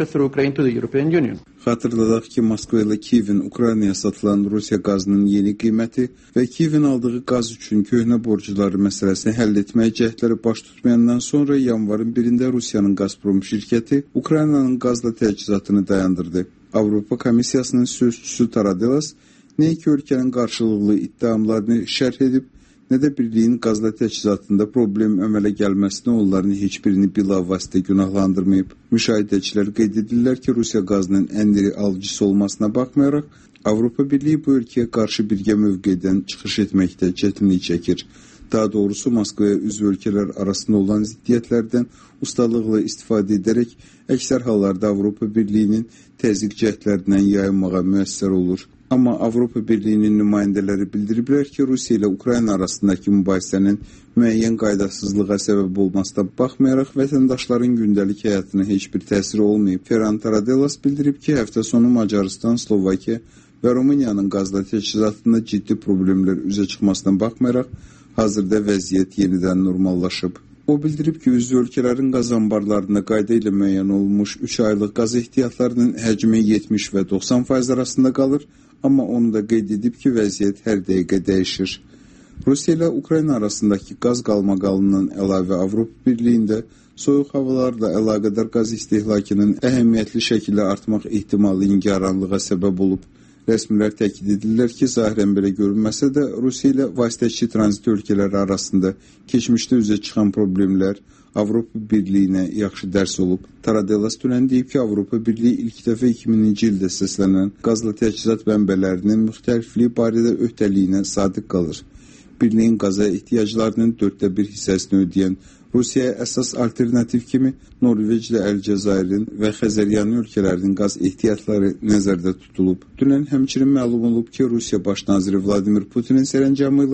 Xatırladaq ki, Moskva ilə Kiyevin Ukraynaya satılan Rusiya qazının yeni qiyməti və Kiyevin aldığı qaz üçün köhnə borcları məsələsini həll etməyə cəhdləri baş tutmayandan sonra yanvarın 1-də Rusiyanın Gazprom şirkəti Ukraynanın qazla təchizatını dayandırdı. Avropa Komissiyasının sözçüsü Taradelas nə iki ölkənin qarşılıqlı iddiamlarını şərh edib, nə də birliyin qazla təchizatında problem əmələ gəlməsini onların heç birini bilavasitə günahlandırmayıb. Müşahidəçilər qeyd edirlər ki, Rusiya qazının ən iri alıcısı olmasına baxmayaraq, Avropa Birliyi bu ölkəyə qarşı birgə mövqedən çıxış etməkdə çətinlik çəkir. Daha doğrusu Moskvaya üzv ölkələr arasında olan ziddiyyətlərdən ustalıqla istifadə edərək əksər hallarda Avropa Birliyinin təzyiq cəhdlərindən yayınmağa müəssər olur. Amma Avropa Birliyinin nümayəndələri bildiriblər ki, Rusiya ilə Ukrayna arasındakı mübahisənin müəyyən qaydasızlığa səbəb olmasına baxmayaraq vətəndaşların gündəlik həyatına heç bir təsiri olmayıb. Ferran Taradelas bildirib ki, həftə sonu Macarıstan, Slovakiya və Rumıniyanın qazla təchizatında ciddi problemlər üzə çıxmasına baxmayaraq, hazırda vəziyyət yenidən normallaşıb. O bildirib ki, üzv ölkələrin qaz anbarlarında qayda ilə müəyyən olmuş 3 aylıq qaz ehtiyatlarının həcmi 70 və 90% arasında qalır, amma onu da qeyd edib ki, vəziyyət hər dəqiqə dəyişir. Rusiya ilə Ukrayna arasındakı qaz qalmaqalından əlavə Avropa Birliyində soyuq havalarla əlaqədar qaz istehlakının əhəmiyyətli şəkildə artmaq ehtimalı ingaranlığa səbəb olub. Rəsmilər təkid edirlər ki, zahirən belə görünməsə də Rusiya ilə vasitəçi tranzit ölkələri arasında keçmişdə üzə çıxan problemlər Avropa Birliyinə yaxşı dərs olub. Taradelas dünən deyib ki, Avropa Birliyi ilk dəfə 2000-ci ildə səslənən qazla təchizat mənbələrinin müxtəlifliyi barədə öhdəliyinə sadiq qalır. Birliyin qaza ehtiyaclarının 1/4 hissəsini ödəyən Rusiyaya əsas alternativ kimi Norveçlə Əlcəzairin və Xəzəryanı ölkələrinin qaz ehtiyatları nəzərdə tutulub. Dünən həmçinin məlum olub ki, Rusiya Baş naziri Vladimir Putinin sərəncamı ilə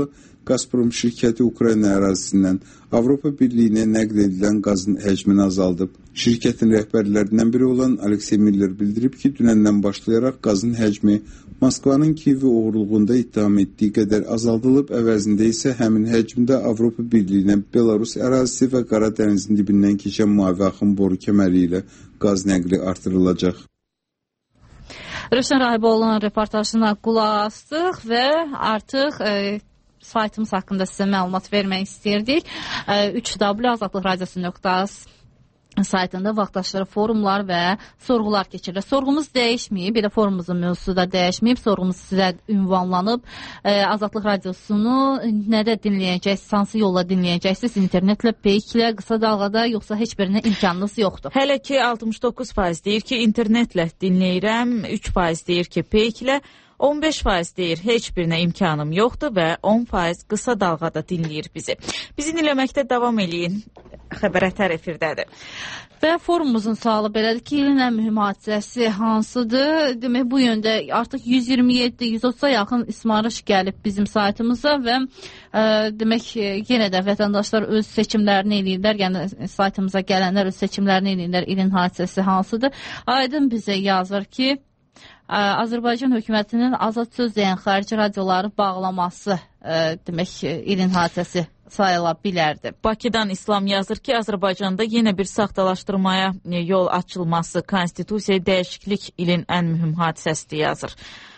Gazprom şirkəti Ukrayna ərazisindən Avropa Birliyinə nəql edilən qazın həcmini azaldıb. Şirkətin rəhbərlərindən biri olan Aleksey Miller bildirib ki, dünəndən başlayaraq qazın həcmi Moskvanın Kiyevi oğurluğunda ittiham etdiyi qədər azaldılıb, əvəzində isə həmin həcmdə Avropa Birliyinə Belarus ərazisi və Qara dənizin dibindən keçən mavi axım boru kəməri ilə qaz nəqli artırılacaq. Rövşən Rahiboğlu'nun reportajına qulaq astıq və artıq saytımız haqqında sizə məlumat vermək istəyirdik. 3w.azadlıqradiosu.az saytında vaxtaşları forumlar və sorğular keçirilir. Sorğumuz dəyişməyib, bir də forumumuzun mövzusu da dəyişməyib. Sorğumuz sizə ünvanlanıb. Azadlıq Radiosunu nədə dinləyəcəksiniz, hansı yolla dinləyəcəksiniz? İnternetlə, peyklə, qısa dalğada, yoxsa heç birinə imkanınız yoxdur? Hələ ki 69% deyir ki, internetlə dinləyirəm, 3% deyir ki, peyklə, 15% deyir heç birinə imkanım yoxdur və 10% qısa dalğada dinləyir bizi. Bizi dinləməkdə davam eləyin. Xəbər Ətər efirdədir. Və forumumuzun sualı belədir ki, ilin ən mühüm hadisəsi hansıdır? Demək, bu yöndə artıq 127-130-a yaxın ismarış gəlib bizim saytımıza və demək, yenə də vətəndaşlar öz seçimlərini eləyirlər, yəni saytımıza gələnlər öz seçimlərini eləyirlər, ilin hadisəsi hansıdır? Aydın bizə yazır ki, Azərbaycan hökumətinin azad söz deyən xarici radioları bağlaması demək, ilin hadisəsi sayıla bilərdi. Bakıdan İslam yazır ki, Azərbaycanda yenə bir saxtalaşdırmaya yol açılması, konstitusiyaya dəyişiklik ilin ən mühüm hadisəsidir yazır.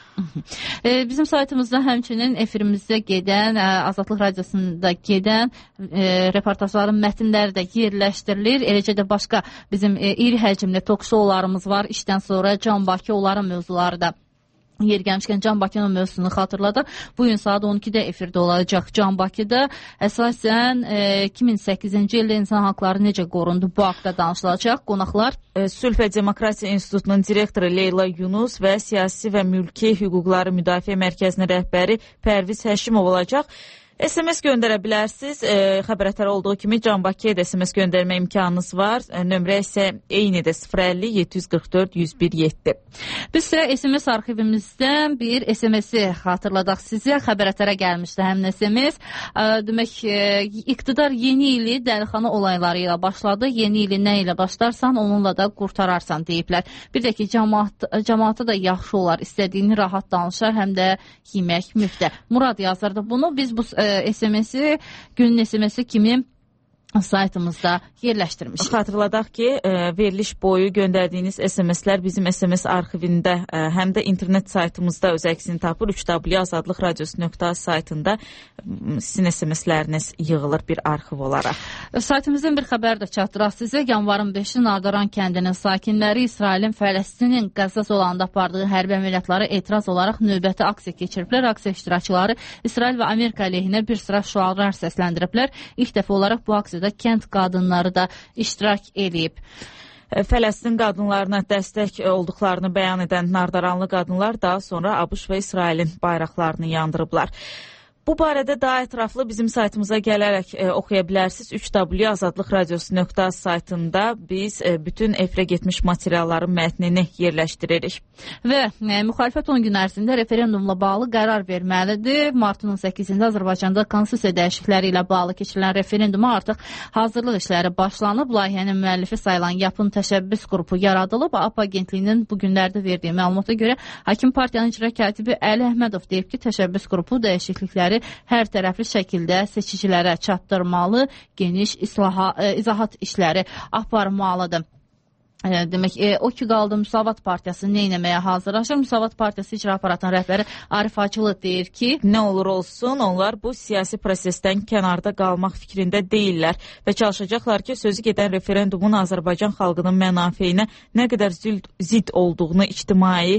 Bizim saytımızda həmçinin efirimizdə gedən, Azadlıq Radiosunda gedən reportajların mətnləri də yerləşdirilir. Eləcə də başqa bizim iri həcmli tok-şoularımız var. İşdən sonra Can Bakı, onların mövzuları da yer gəlmişkən Can Bakının mövzusunu xatırladıq. Bugün saat 12-də efirdə olacaq Can Bakıda. Əsasən 2008-ci ildə insan haqları necə qorundu, bu haqda danışılacaq. Qonaqlar Sülh və Demokratiya İnstitutunun direktoru Leyla Yunus və Siyasi və Mülki Hüquqları Müdafiə Mərkəzinin rəhbəri Pərviz Həşimov olacaq. SMS göndərə bilərsiniz. Xəbər Ətər olduğu kimi Can Bakıya da SMS göndərmə imkanınız var. Nömrə isə eynidir, 050-744-101-7. Biz isə SMS arxivimizdən bir SMS-i xatırladaq sizə. Xəbər Ətərə gəlmişdi həmin SMS. Demək, iqtidar yeni ili dəlixana olayları ilə başladı. Yeni ili nə ilə başlarsan, onunla da qurtararsan deyiblər. Bir də ki, cəmaata da yaxşı olar, istədiyini rahat danışar, həm də yemək müftə. Murad yazırdı bunu. Biz bu SMS-i günün SMS-i kimi saytımızda yerləşdirmişik. Xatırladaq ki, veriliş boyu göndərdiyiniz SMS-lər bizim SMS arxivində, həm də internet saytımızda öz əksini tapır. 3w.azadlıqradiosu.az saytında sizin SMS-ləriniz yığılır bir arxiv olaraq. Saytımızdan bir xəbər də çatdıraq sizə. Yanvarın 5-i Nardaran kəndinin sakinləri İsrailin Fələstinin Qəzza zolağında apardığı hərbi əməliyyatlara etiraz olaraq növbəti aksiya keçiriblər. Aksiya iştirakçıları İsrail və Amerika əleyhinə bir sıra şüarlar səsləndiriblər. İlk dəfə olaraq bu aksiyada kənd qadınları da iştirak eləyib. Fələstin qadınlarına dəstək olduqlarını bəyan edən Nardaranlı qadınlar daha sonra ABŞ və İsrailin bayraqlarını yandırıblar. Bu barədə daha ətraflı bizim saytımıza gələrək oxuya bilərsiniz. 3w.azadlıqradiosu.az saytında biz bütün efirə getmiş materialların mətnini yerləşdiririk. Və müxalifət 10 gün ərzində referendumla bağlı qərar verməlidir. Martın 18-də Azərbaycanda konstitusiya dəyişiklikləri ilə bağlı keçirilən referenduma artıq hazırlıq işləri başlanıb. Layihənin müəllifi sayılan Yapın təşəbbüs qrupu yaradılıb. AP agentliyinin bu günlərdə verdiyi məlumata görə Hakim Partiyanın icra katibi Əli Əhmədov deyib ki, təşəbbüs qrupu dəyişiklikləri hər tərəfli şəkildə seçicilərə çatdırmalı, geniş izahat işləri aparmalıdır. Demək, o ki qaldı Müsavat Partiyası nə etməyə hazırlaşır? Müsavat Partiyası icra aparatının rəhbəri Arif Hacılı deyir ki, nə olur olsun, onlar bu siyasi prosesdən kənarda qalmaq fikrində deyirlər və çalışacaqlar ki, sözü gedən referendumun Azərbaycan xalqının mənafeyinə nə qədər zidd olduğunu ictimai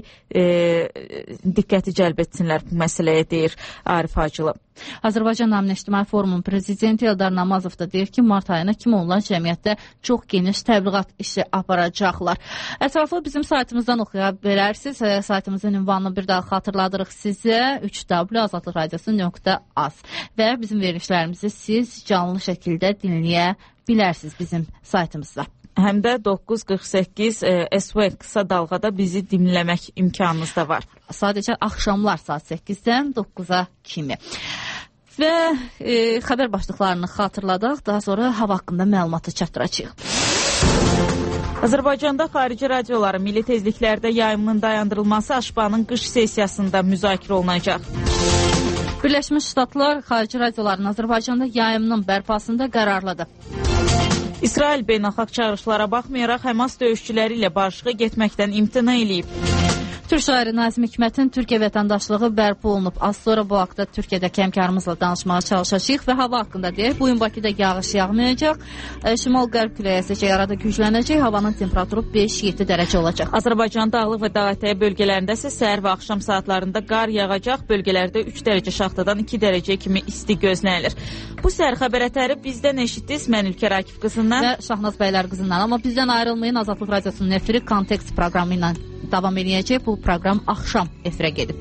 diqqəti cəlb etsinlər bu məsələyə, deyir Arif Hacılı. Azərbaycan Naminə İctimai Forumun prezidenti Eldar Namazov da deyir ki, mart ayına kimi onlar cəmiyyətdə çox geniş təbliğat işi aparacaqlar. Ətraflı bizim saytımızdan oxuya bilərsiniz. Saytımızın ünvanını bir daha xatırladırıq sizə. 3w.azadlıqradiosu.az və bizim verilişlərimizi siz canlı şəkildə dinləyə bilərsiniz bizim saytımızda. Həm də 948 SV qısa dalğada bizi dinləmək imkanınız da var. Sadəcə axşamlar saat 8-dən 9-a kimi. Və xəbər başlıqlarını xatırladaq, daha sonra hava haqqında məlumatı çatdıracağıq. Azərbaycanda xarici radioların milli tezliklərdə yayımının dayandırılması Aşbanın qış sessiyasında müzakirə olunacaq. Birləşmiş Ştatlar xarici radioların Azərbaycanda yayımının bərpasında qərarlıdır. İsrail beynəlxalq çağırışlara baxmayaraq Həmas döyüşçüləri ilə barışığa getməkdən imtina eləyib. Türk şairi Nazim Hikmətin Türkiyə vətəndaşlığı bərpa olunub. Az sonra bu haqda Türkiyədəki həmkarımızla danışmağa çalışacağıq və hava haqqında deyək. Bugün Bakıda yağış yağmayacaq. Şimal-qərb küləyi əsəcək, arada güclənəcək. Havanın temperaturu 5-7 dərəcə olacaq. Azərbaycan dağlıq və dağətəyi bölgələrində isə səhər və axşam saatlarında qar yağacaq. Bölgələrdə 3 dərəcə şaxtadan 2 dərəcə kimi isti gözlənilir. Bu səhər xəbər ətəri bizdən eşitdiniz. Mən Ülkər Akif qızından və Şahnaz bəylər qızından. Amma bizdən ayrılmayın. Azadlıq Radiosunun efiri Kontekst proqramı ilə davam edəcək. Bu proqram axşam efirə gedib.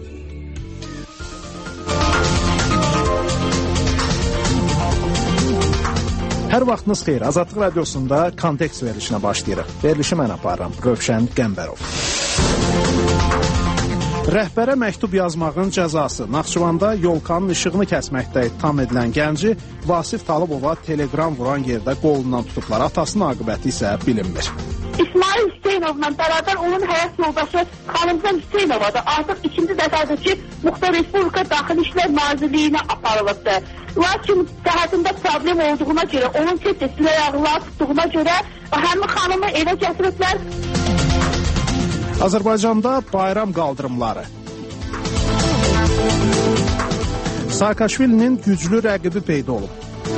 Hər vaxtınız xeyir. Azadlıq Radiosunda Kontekst verilişinə başlayırıq. Verilişi mən aparıram. Rövşən Qəmbərov. Rəhbərə məktub yazmağın cəzası. Naxçıvanda yolkanın işığını kəsməkdə ittiham edilən gənci Vasif Talıbova telegram vuran yerdə qolundan tutublar. Atasının aqibəti isə bilinmir. İsmail Hüseynovla bərabər onun həyat yoldaşı Xanımcan Hüseynova da artıq ikinci dəfədir ki, Muxtar Respublika Daxili İşlər Nazirliyinə aparılıbdır. Lakin səhhətində problem olduğuna görə, onun tez-tez ürək ağrıları tutduğuna görə həmin xanımı evə gətiriblər. Azərbaycanda bayram qaldırımları. Saakashvilinin güclü rəqibi peyda olub.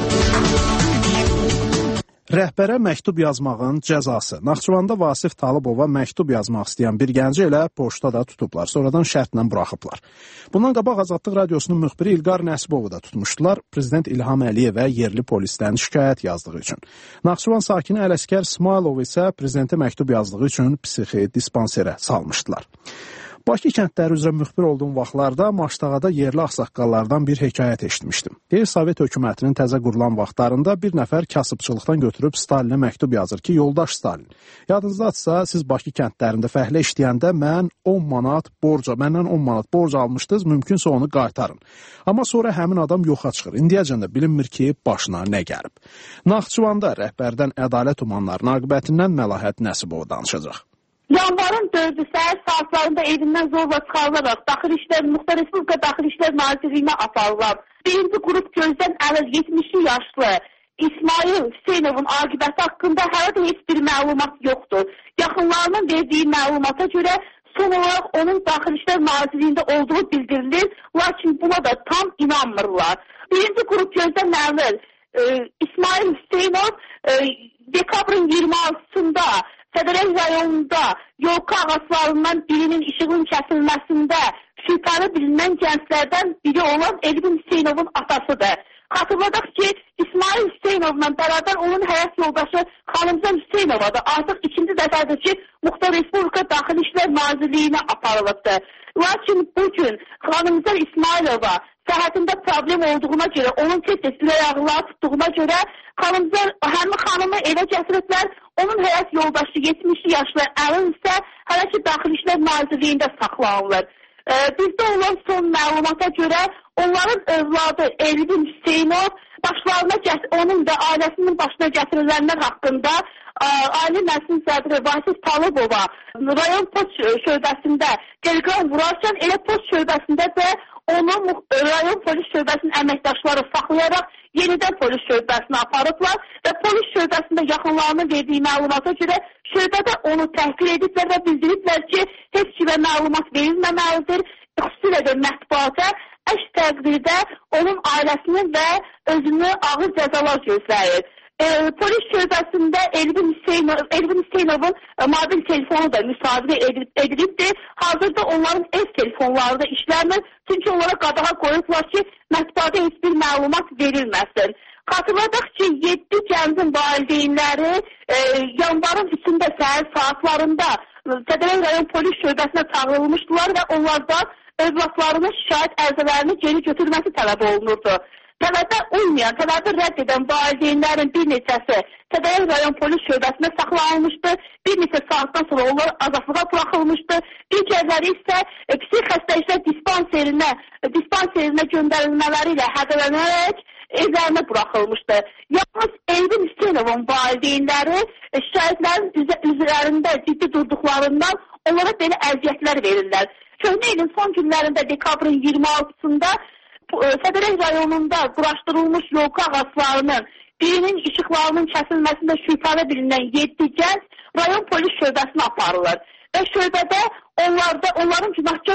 Rəhbərə məktub yazmağın cəzası. Naxçıvanda Vasif Talıbova məktub yazmaq istəyən bir gənci elə poçta da tutublar. Sonradan şərtlə buraxıblar. Bundan qabaq Azadlıq Radiosunun müxbiri İlqar Nəsibovu da tutmuşdular. Prezident İlham Əliyevə yerli polisdən şikayət yazdığı üçün. Naxçıvan sakini Ələskər İsmailov isə prezidentə məktub yazdığı üçün psixi dispanserə salmışdılar. Bakı kəndləri üzrə müxbir olduğum vaxtlarda Maştağada yerli ağsaqqallardan bir hekayət eşitmişdim. Deyir, Sovet hökumətinin təzə qurulan vaxtlarında bir nəfər kasıbçılıqdan götürüb Stalinə məktub yazır ki, yoldaş Stalin. Yadınızdadsa, siz Bakı kəndlərində fəhlə işləyəndə məndən 10 manat borc almışdınız, mümkünsə onu qaytarın. Amma sonra həmin adam yoxa çıxır. İndiyəcən də bilinmir ki, başına nə gəlib. Naxçıvanda rəhbərdən ədalət umanlarının aqibətindən Məlahət Nəsibov danışacaq. Yanvarın 4-ü səhər saatlarında evindən zorla çıxarılaraq Muxtar Respublika Daxili İşlər Nazirliyinə aparılan birinci qrup gözdən əvvəl 70 yaşlı İsmail Hüseynovun aqibəti haqqında hələ də heç bir məlumat yoxdur. Yaxınlarının verdiyi məlumata görə son olaraq onun Daxili İşlər Nazirliyində olduğu bildirilir, lakin buna da tam inanmırlar. Birinci qrup gözdən əvvəl İsmail Hüseynov dekabrın 26-sında Federal rayonunda yolka ağaçlarından birinin işığın kəsilməsində şübhəli bilinən gənclərdən biri olan Elvin Hüseynovun atasıdır. Xatırladaq ki, İsmail Hüseynovla bərabər onun həyat yoldaşı Xanımcan Hüseynova da artıq ikinci dəfədir ki, Muxtar Respublika Daxili İşlər Nazirliyinə aparılıbdır. Lakin bugün Xanımcan İsmailova səhhətində problem olduğuna görə, onun tez-tez ürək ağrıları tutduğuna görə həmin xanımı evə gətiriblər. Onun həyat yoldaşı 70 yaşlı əlin isə hələ ki Daxili İşlər Nazirliyində saxlanılır. Bizdə olan son məlumata görə onların övladı Elvin Hüseynov onun və ailəsinin başına gətirilənlər haqqında Ali Məclisin sədri Vasif Talıbova rayon post şöbəsində telegram vurarkən elə post şöbəsində də onu rayon polis şöbəsinin əməkdaşları saxlayaraq yenidən polis şöbəsinə aparıblar və polis şöbəsində yaxınlarının verdiyi məlumata görə şöbədə onu təhqir ediblər və bildiriblər ki, heç kimə məlumat verilməməlidir, xüsusilə də mətbuata, əks təqdirdə onun ailəsinin və özünü ağır cəzalar gözləyir. Polis şöbəsində Elvin Hüseynovun mobil telefonu da müsadirə edilibdir. Hazırda onların ev telefonları da işləmir. Çünki onlara qadağa qoyublar ki, mətbuata heç bir məlumat verilməsin. Xatırladaq ki, 7 gəncin valideynləri yanvarın 3-də səhər saatlarında Federal rayon polis şöbəsinə çağırılmışdılar və onlardan övladlarının şikayət ərizələrini geri götürməsi tələb olunurdu. Tələbə uymayan, tələbə rədd edən valideynlərin bir neçəsi Federal rayon polis şöbəsinə saxlanılmışdı. Bir neçə saatdan sonra onlar azadlığa buraxılmışdı. Digərləri isə psixik xəstəliklər instansiya evinə göndərilmələri ilə hədələnərək evlərinə buraxılmışdı. Yalnız Elvin Hüseynovun valideynləri şikayətlərin üzərində ciddi durduqlarından onlara belə əziyyətlər verirlər. Köhnə ilin son günlərində dekabrın 26-sında Fədərək rayonunda quraşdırılmış yolka ağaclarının birinin işıqlarının kəsilməsində şübhəli bilinən 7 gənc rayon polis şöbəsinə aparılır. Və şöbədə onlara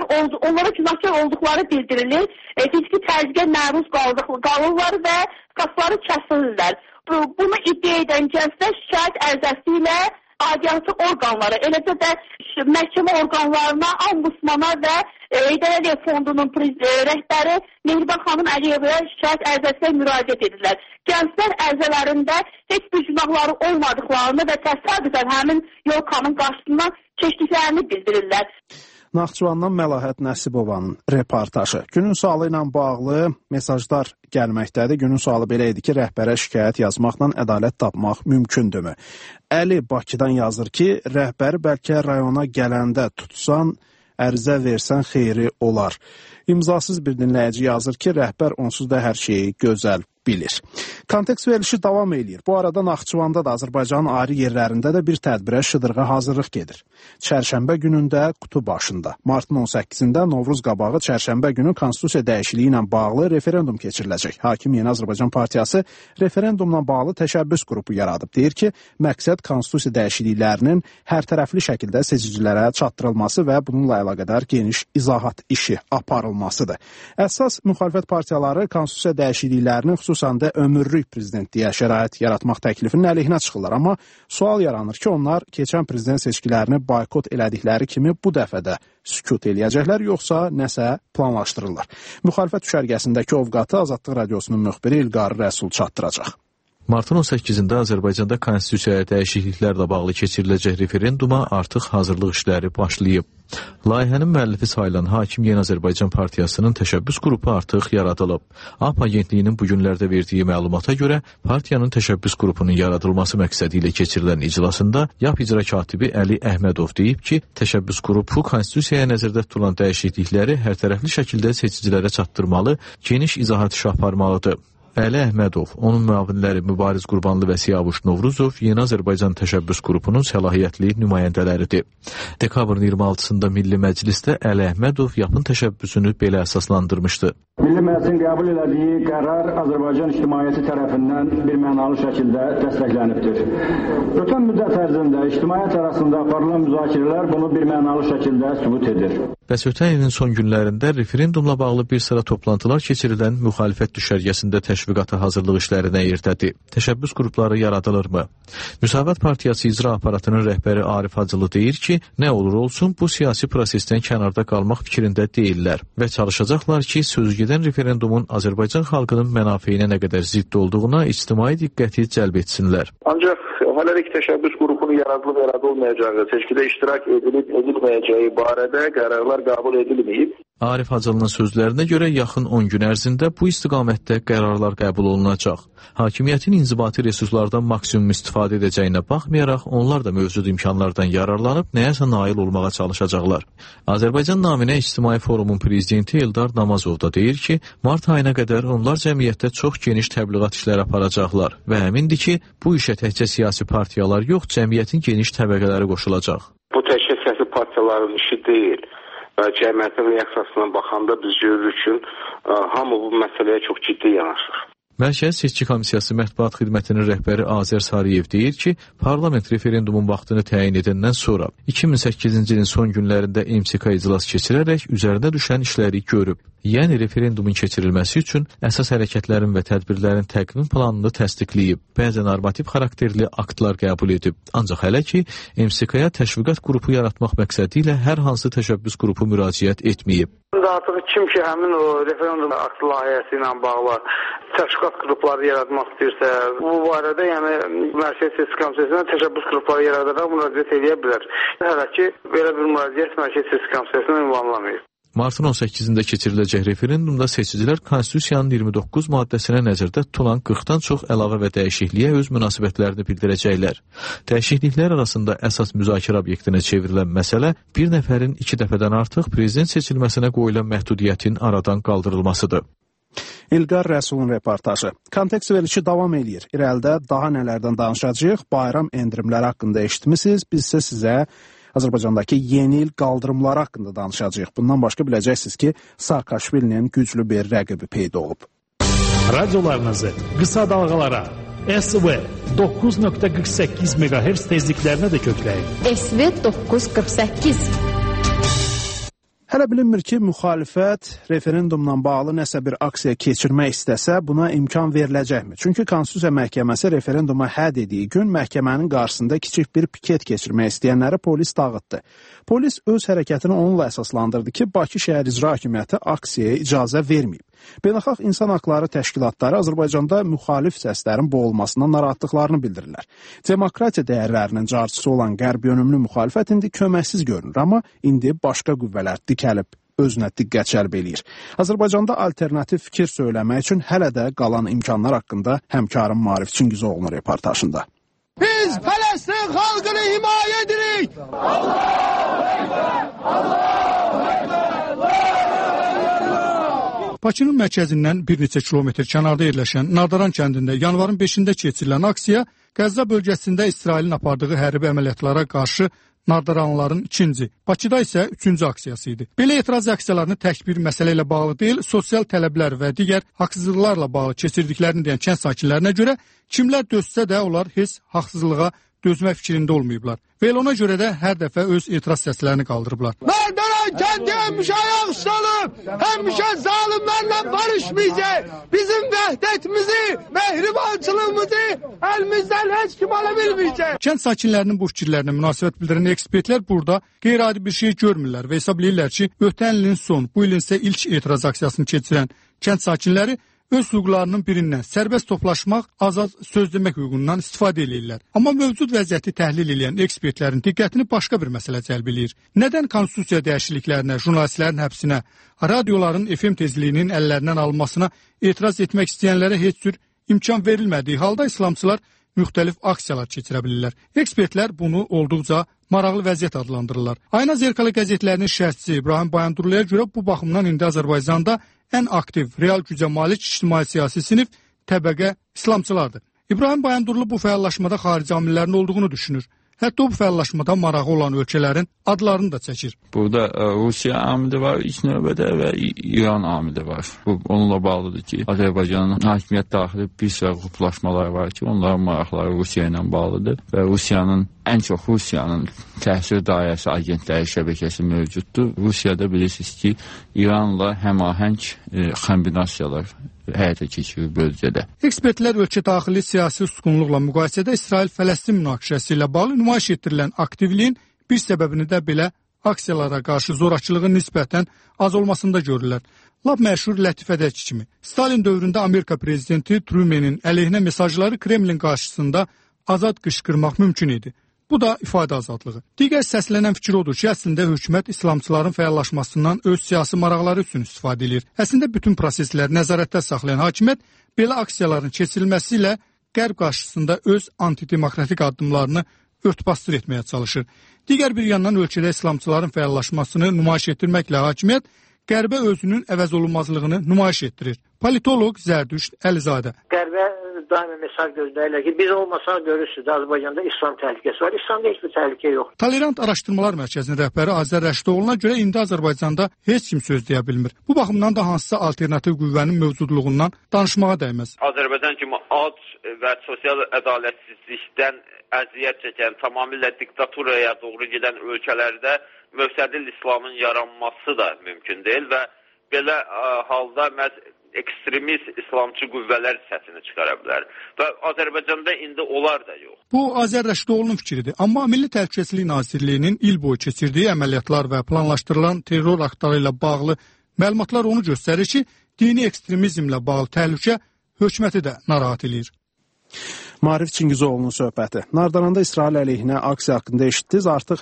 günahkar olduqları bildirilir. Fiziki təzyiqə məruz qalırlar və qasları kəsilirlər. Bunu iddia edən gənclər şikayət ərizəsi ilə aidiyyatı orqanlara, eləcə də məhkəmə orqanlarına, ombudsmana və İdarə Əliyev Fondunun rəhbəri Mehriban xanım Əliyevə şikayət ərizəsilə müraciət edirlər. Gənclər ərizələrində heç bir günahları olmadıqlarını və təsadüfən həmin yolkanın qarşısından keçdiklərini bildirirlər. Naxçıvandan Məlahət Nəsibovanın reportajı. Günün sualı ilə bağlı mesajlar gəlməkdədir. Günün sualı belə idi ki, rəhbərə şikayət yazmaqla ədalət tapmaq mümkündürmü? Əli Bakıdan yazır ki, rəhbəri bəlkə rayona gələndə tutsan, ərizə versən xeyri olar. İmzasız bir dinləyici yazır ki, rəhbər onsuz da hər şeyi gözəl bilir. Kontekst verilişi davam edir. Bu arada Naxçıvanda da Azərbaycanın ayrı yerlərində də bir tədbirə şıdırğa hazırlıq gedir. Çərşənbə günündə qutu başında. Martın 18-də Novruz qabağı çərşənbə günü konstitusiya dəyişikliyi ilə bağlı referendum keçiriləcək. Hakim Yeni Azərbaycan Partiyası referendumla bağlı təşəbbüs qrupu yaradıb. Deyir ki, məqsəd konstitusiya dəyişikliklərinin hərtərəfli şəkildə seçicilərə çatdırılması və bununla əlaqədar geniş izahat işi aparılmasıdır. Əsas müxalifət partiyaları konstitusiya dəyişikliklərinin xüsusən də ömürlük prezidentliyə şərait yaratmaq təklifinin əleyhinə çıxırlar. Amma sual yaranır ki, onlar keçən prezident seçkilərini boykot elədikləri kimi bu dəfə də sükut eləyəcəklər, yoxsa nəsə planlaşdırırlar. Müxalifət düşərgəsindəki ovqatı Azadlıq Radiosunun müxbiri İlqar Rəsul çatdıracaq. Martın 18-də Azərbaycanda konstitusiyaya dəyişikliklərlə bağlı keçiriləcək referenduma artıq hazırlıq işləri başlayıb. Layihənin müəllifi sayılan Hakim Yeni Azərbaycan Partiyasının təşəbbüs qrupu artıq yaradılıb. AP agentliyinin bu günlərdə verdiyi məlumata görə partiyanın təşəbbüs qrupunun yaradılması məqsədi ilə keçirilən iclasında YAP icra katibi Əli Əhmədov deyib ki, təşəbbüs qrupu konstitusiyaya nəzərdə tutulan dəyişiklikləri hərtərəfli şəkildə seçicilərə çatdırmalı, geniş izahat işi aparmalıdır. Əli Əhmədov, onun müavinləri Mübariz Qurbanlı və Siyavuş Novruzov Yeni Azərbaycan təşəbbüs qrupunun səlahiyyətli nümayəndələridir. Dekabrın 26-sında Milli Məclisdə Əli Əhmədov YAP-ın təşəbbüsünü belə əsaslandırmışdı. Milli Məclisin qəbul elədiyi qərar Azərbaycan ictimaiyyəti tərəfindən bir mənalı şəkildə dəstəklənibdir. Ötən müddət ərzində ictimaiyyət arasında aparılan müzakirələr bunu bir mənalı şəkildə sübut edir. Bəs ötən ilin son günlərində referendumla bağlı bir sıra toplantılar keçirilən müxalifət düşərgəsində təşviqata hazırlıq işləri nə yerdədir? Təşəbbüs qrupları yaradılırmı? Müsavat Partiyası icra aparatının rəhbəri Arif Hacılı deyir ki, nə olur olsun bu siyasi prosesdən kənarda qalmaq fikrində deyirlər və çalışacaqlar ki, sözügedən referendumun Azərbaycan xalqının mənafeyinə nə qədər zidd olduğuna ictimai diqqəti cəlb etsinlər. Ancaq hələlik təşəbbüs qrupunun yaradılıb-yaradılmayacağı, seçkidə iştirak edilib-edilməyəcəyi barədə qərarlar qəbul edilməyib. Arif Hacılının sözlərinə görə yaxın 10 gün ərzində bu istiqamətdə qərarlar qəbul olunacaq. Hakimiyyətin inzibati resurslardan maksimum istifadə edəcəyinə baxmayaraq, onlar da mövcud imkanlardan yararlanıb nəyəsə nail olmağa çalışacaqlar. Azərbaycan naminə İctimai Forumun prezidenti Eldar Namazov da deyir ki, mart ayına qədər onlar cəmiyyətdə çox geniş təbliğat işləri aparacaqlar və əmindir ki, bu işə təkcə siyasi partiyalar yox, cəmiyyətin geniş təbəqələri qoşulacaq. Bu təkcə siyasi partiyaların işi deyil. Cəmiyyətin reaksiyasına baxanda biz görürük ki, hamı bu məsələyə çox ciddi yanaşır. Mərkəzi Seçki Komissiyası Mətbuat Xidmətinin rəhbəri Azər Sarıyev deyir ki, parlament referendumun vaxtını təyin edəndən sonra 2008-ci ilin son günlərində MSK iclas keçirərək üzərinə düşən işləri görüb. Yəni referendumun keçirilməsi üçün əsas hərəkətlərin və tədbirlərin təqvim planını təsdiqləyib, bəzi normativ xarakterli aktlar qəbul edib. Ancaq hələ ki, MSK-ya təşviqat qrupu yaratmaq məqsədi ilə hər hansı təşəbbüs qrupu müraciət etməyib. Artıq kim ki həmin o referendum aktı layihəsi ilə bağlı təşkilat qrupları yaratmaq istəyirsə, bu barədə yəni Mərkəzi Seçki Komissiyasına təşəbbüs qrupları yaradaraq müraciət edə bilər. Hələ ki belə bir müraciət Mərkəzi Seçki Komissiyasına ünvanlamayıb. Martın 18-də keçiriləcək referendumda seçicilər Konstitusiyanın 29 maddəsinə nəzərdə tutulan 40-dan çox əlavə və dəyişikliyə öz münasibətlərini bildirəcəklər. Dəyişikliklər arasında əsas müzakirə obyektinə çevrilən məsələ bir nəfərin 2 dəfədən artıq prezident seçilməsinə qoyulan məhdudiyyətin aradan qaldırılmasıdır. İlqar Rəsulun reportajı. Kontekst verilişi davam edir. İrəlidə daha nələrdən danışacağıq? Bayram endirimləri haqqında eşitmisiniz. Biz isə sizə Azərbaycandakı yeni il qaldırımları haqqında danışacağıq. Bundan başqa biləcəksiniz ki, Saakashvilinin güclü bir rəqibi peyda olub. Radiolarınızı qısa dalğalara SV 9.48 MHz tezliklərinə də kökləyin. SV 948. Hələ bilinmir ki, müxalifət referendumla bağlı nəsə bir aksiya keçirmək istəsə, buna imkan veriləcəkmi? Çünki Konstitusiya Məhkəməsi referenduma hə dediyi gün məhkəmənin qarşısında kiçik bir piket keçirmək istəyənləri polis dağıtdı. Polis öz hərəkətini onunla əsaslandırdı ki, Bakı Şəhər İcra Hakimiyyəti aksiyaya icazə verməyib. Beynəlxalq İnsan Haqları Təşkilatları Azərbaycanda müxalif səslərin boğulmasından narahatlıqlarını bildirirlər. Demokratiya dəyərlərinin carçısı olan qərb yönümlü müxalifət indi köməksiz görünür, amma indi başqa qüvvələr dikəlib özünə diqqət cəlb eləyir. Azərbaycanda alternativ fikir söyləmək üçün hələ də qalan imkanlar haqqında həmkarım Maarif Çingizoğlu'nun reportajında. Biz Fələstin xalqını himayə edirik! Allahu Ekber! Allahu Ekber! Bakının mərkəzindən bir neçə kilometr kənarda yerləşən Nardaran kəndində yanvarın 5-də keçirilən aksiya Qəzza bölgəsində İsrailin apardığı hərbi əməliyyatlara qarşı Nardaranlıların ikinci, Bakıda isə üçüncü aksiyası idi. Belə etiraz aksiyalarını tək bir məsələ ilə bağlı deyil, sosial tələblər və digər haqsızlıqlarla bağlı keçirdiklərini deyən kənd sakinlərinə görə kimlər dözsə də onlar heç haqsızlığa dözmə fikrində olmayıblar. Və ona görə də hər dəfə öz etiraz səslərini qaldırıblar. Nardaran kəndi həmişə ayaq üstəlib, həmişə zalimlərlə barışmayacaq. Bizim vəhdətimizi, mehribançılığımızı əlimizdən heç kim ala bilməyəcək. Kənd sakinlərinin bu fikirlərinə münasibət bildirən ekspertlər burada qeyri-adi bir şey görmürlər və hesab edirlər ki, ötən ilin son, bu ilin isə ilk etiraz aksiyasını keçirən kənd sakinləri öz hüquqlarının birindən sərbəst toplaşmaq, azad söz demək hüququndan istifadə edirlər. Amma mövcud vəziyyəti təhlil edən ekspertlərin diqqətini başqa bir məsələ cəlb edir. Nədən konstitusiya dəyişikliklərinə, jurnalistlərin həbsinə, radioların FM tezliyinin əllərindən alınmasına etiraz etmək istəyənlərə heç cür imkan verilmədiyi halda islamçılar müxtəlif aksiyalar keçirə bilirlər. Ekspertlər bunu olduqca maraqlı vəziyyət adlandırırlar. Ayna Zerkalı qəzetlərinin şərhçisi İbrahim Bayandurluya görə bu baxımdan indi Azərbaycanda ən aktiv, real gücə malik ictimai-siyasi sinif təbəqə islamçılardır. İbrahim Bayandurlu bu fəallaşmada xarici amillərin olduğunu düşünür. Hətta bu fəallaşmada marağı olan ölkələrin adlarını da çəkir. Burada Rusiya amili var ilk növbədə və İran amili var. Bu onunla bağlıdır ki, Azərbaycanın hakimiyyət daxili bir sıra qruplaşmalar var ki, onların maraqları Rusiya ilə bağlıdır və ən çox Rusiyanın təsir dairəsi agentləri şəbəkəsi mövcuddur. Rusiyada bilirsiniz ki, İranla həmahəng kombinasiyalar həyata keçirir bölgədə. Ekspertlər ölkə daxili siyasi susqunluqla müqayisədə İsrail-Fələstin münaqişəsi ilə bağlı nümayiş etdirilən aktivliyin bir səbəbini də belə aksiyalara qarşı zorakılığın nisbətən az olmasında görürlər. Lap məşhur lətifədəki kimi. Stalin dövründə Amerika prezidenti Truman'ın əleyhinə mesajları Kremlin qarşısında azad qışqırmaq mümkün idi. Bu da ifadə azadlığı. Digər səslənən fikir odur ki, əslində hökumət islamçıların fəallaşmasından öz siyasi maraqları üçün istifadə edir. Əslində bütün prosesləri nəzarətdə saxlayan hakimiyyət belə aksiyaların keçirilməsi ilə qərb qarşısında öz antidemokratik addımlarını örtbasdır etməyə çalışır. Digər bir yandan ölkədə islamçıların fəallaşmasını nümayiş etdirməklə hakimiyyət qərbə özünün əvəzolunmazlığını nümayiş etdirir. Politoloq Zərdüşt Əlizadə. Qərbə daimi mesaj göndərirlər ki, biz olmasaq görürsünüz, Azərbaycanda İslam təhlükəsi var. İslamda heç bir təhlükə yoxdur. Tolerant Araşdırmalar Mərkəzinin rəhbəri Azər Rəşidoğlu'na görə indi Azərbaycanda heç kim söz deyə bilmir. Bu baxımdan da hansısa alternativ qüvvənin mövcudluğundan danışmağa dəyməz. Azərbaycan kimi ac və sosial ədalətsizlikdən əziyyət çəkən, tamamilə diktaturaya doğru gedən ölkələrdə müstəqil İslamın yaranması da mümkün deyil və belə halda ekstremist İslamçı qüvvələr səsini çıxara bilər. Və Azərbaycanda indi onlar da yox. Bu Azər Rəşidoğlu'nun fikridir. Amma Milli Təhlükəsizlik Nazirliyinin il boyu keçirdiyi əməliyyatlar və planlaşdırılan terror aktları ilə bağlı məlumatlar onu göstərir ki, dini ekstremizmlə bağlı təhlükə hökuməti də narahat edir. Maarif Çingizoğlu'nun söhbəti. Nardaranda İsrail əleyhinə aksiya haqqında eşitdiniz. Artıq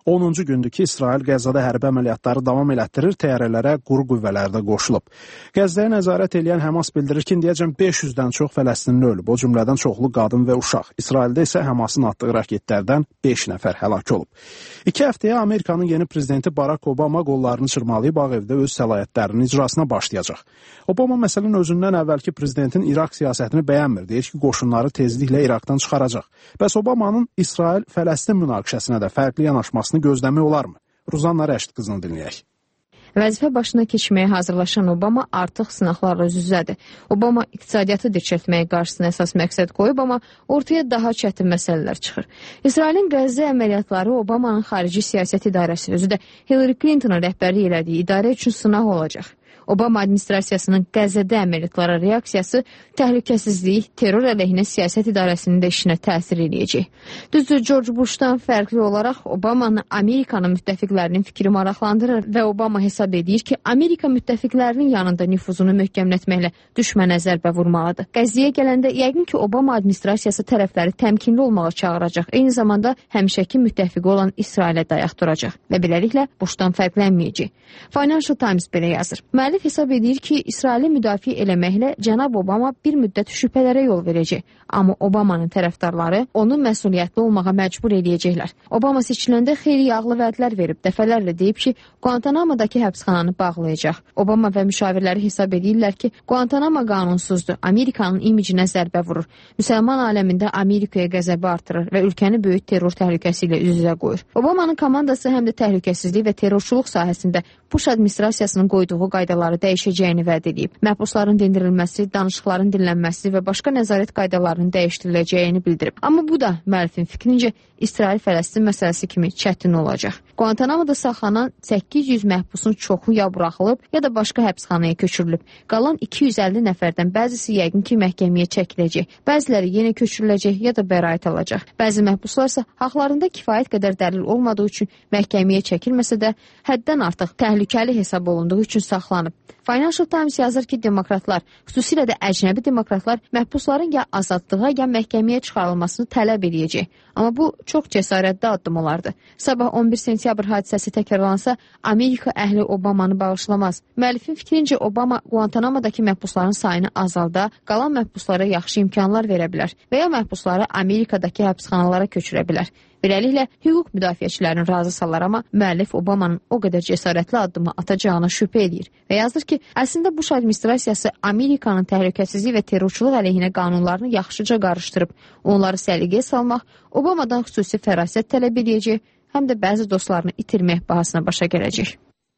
10-cu gündür ki, İsrail Qəzzada hərbi əməliyyatları davam elətdirir, təyyarələrə quru qüvvələr də qoşulub. Qəzzaya nəzarət edən Həmas bildirir ki, indiyəcən 500-dən çox Fələstinli ölüb, o cümlədən çoxlu qadın və uşaq. İsraildə isə Həmasın atdığı raketlərdən 5 nəfər həlak olub. 2 həftəyə Amerikanın yeni prezidenti Barack Obama qollarını çırmalayıb Ağ Evdə öz səlahiyyətlərinin icrasına başlayacaq. Obama məsələnin özündən əvvəlki prezidentin İraq siyasətini bəyənmir, deyir ki, qoşunları tezliklə İraqdan çıxaracaq. Bəs Obamanın İsrail-Fələstin münaqişəsinə də fərqli yanaşmasını gözləmək olarmı? Ruzanna Rəşid qızını dinləyək. Vəzifə başına keçməyə hazırlaşan Obama artıq sınaqlarla üz-üzədir. Obama iqtisadiyyatı dirçəltməyə qarşısına əsas məqsəd qoyub, amma ortaya daha çətin məsələlər çıxır. İsrailin Qəzza əməliyyatları Obamanın xarici siyasət idarəsi, özü də Hillary Clinton'ın rəhbərlik elədiyi idarə üçün sınaq olacaq. Obama administrasiyasının Qəzzədə əməliyyatlara reaksiyası təhlükəsizlik, terror əleyhinə siyasət idarəsinin də işinə təsir edəcək. Düzdür, George Bush'dan fərqli olaraq Obamanın Amerikanın müttəfiqlərinin fikri maraqlandırır və Obama hesab edir ki, Amerika müttəfiqlərinin yanında nüfuzunu möhkəmlətməklə düşmənə zərbə vurmalıdır. Qəzzəyə gələndə yəqin ki, Obama administrasiyası tərəfləri təmkinli olmağa çağıracaq. Eyni zamanda həmişəki müttəfiqi olan İsrailə dayaq duracaq və beləliklə Bush'dan fərqlənməyəcək. Financial Times belə yazır. Müəllif hesab edir ki, İsraili müdafiə eləməklə cənab Obama bir müddət şübhələrə yol verəcək. Amma Obamanın tərəfdarları onu məsuliyyətli olmağa məcbur edəcəklər. Obama seçiləndə xeyli yağlı vədlər verib, dəfələrlə deyib ki, Guantanamo'dakı həbsxananı bağlayacaq. Obama və müşavirləri hesab edirlər ki, Guantanamo qanunsuzdur, Amerikanın imicinə zərbə vurur, müsəlman aləmində Amerikaya qəzəbi artırır və ölkəni böyük terror təhlükəsi ilə üz-üzə qoyur. Obamanın komandası həm də təhlükəsizlik və terrorçuluq sahəsində Bush administrasiyasının qoyduğu qaydaları dəyişəcəyini vəd edib. Məhbusların dindirilməsi, danışıqların dinlənməsi və başqa nəzarət qaydalarının dəyişdiriləcəyini bildirib. Amma bu da müəllifin fikrincə İsrail-Fələstin məsələsi kimi çətin olacaq. Guantanamo'da saxlanan 800 məhbusun çoxu ya buraxılıb, ya da başqa həbsxanaya köçürülüb. Qalan 250 nəfərdən bəzisi yəqin ki, məhkəməyə çəkiləcək. Bəziləri yenə köçürüləcək ya da bəraət alacaq. Bəzi məhbuslar isə haqlarında kifayət qədər dəlil olmadığı üçün məhkəməyə çəkilməsə də həddən artıq təhlükəli hesab olunduğu üçün saxlanıb. Financial Times yazır ki, demokratlar, xüsusilə də əcnəbi demokratlar məhbusların ya azadlığa, ya məhkəməyə çıxarılmasını tələb edəcək. Amma bu çox cəsarətli addım olardı. Sabah 11 sentyabr hadisəsi təkrarlansa, Amerika əhli Obamanı bağışlamaz. Müəllifin fikrincə Obama Guantanamo'dakı məhbusların sayını azalda, qalan məhbuslara yaxşı imkanlar verə bilər və ya məhbusları Amerikadakı həbsxanalara köçürə bilər. Beləliklə, hüquq müdafiəçilərini razı salar, amma müəllif Obamanın o qədər cəsarətli addımı atacağına şübhə edir və yazır ki, əslində Bush administrasiyası Amerikanın təhlükəsizlik və terrorçuluq əleyhinə qanunlarını yaxşıca qarışdırıb, onları səliqəyə salmaq, Obamadan xüsusi fərasət tələb edəcək, həm də bəzi dostlarını itirmək bahasına başa gələcək.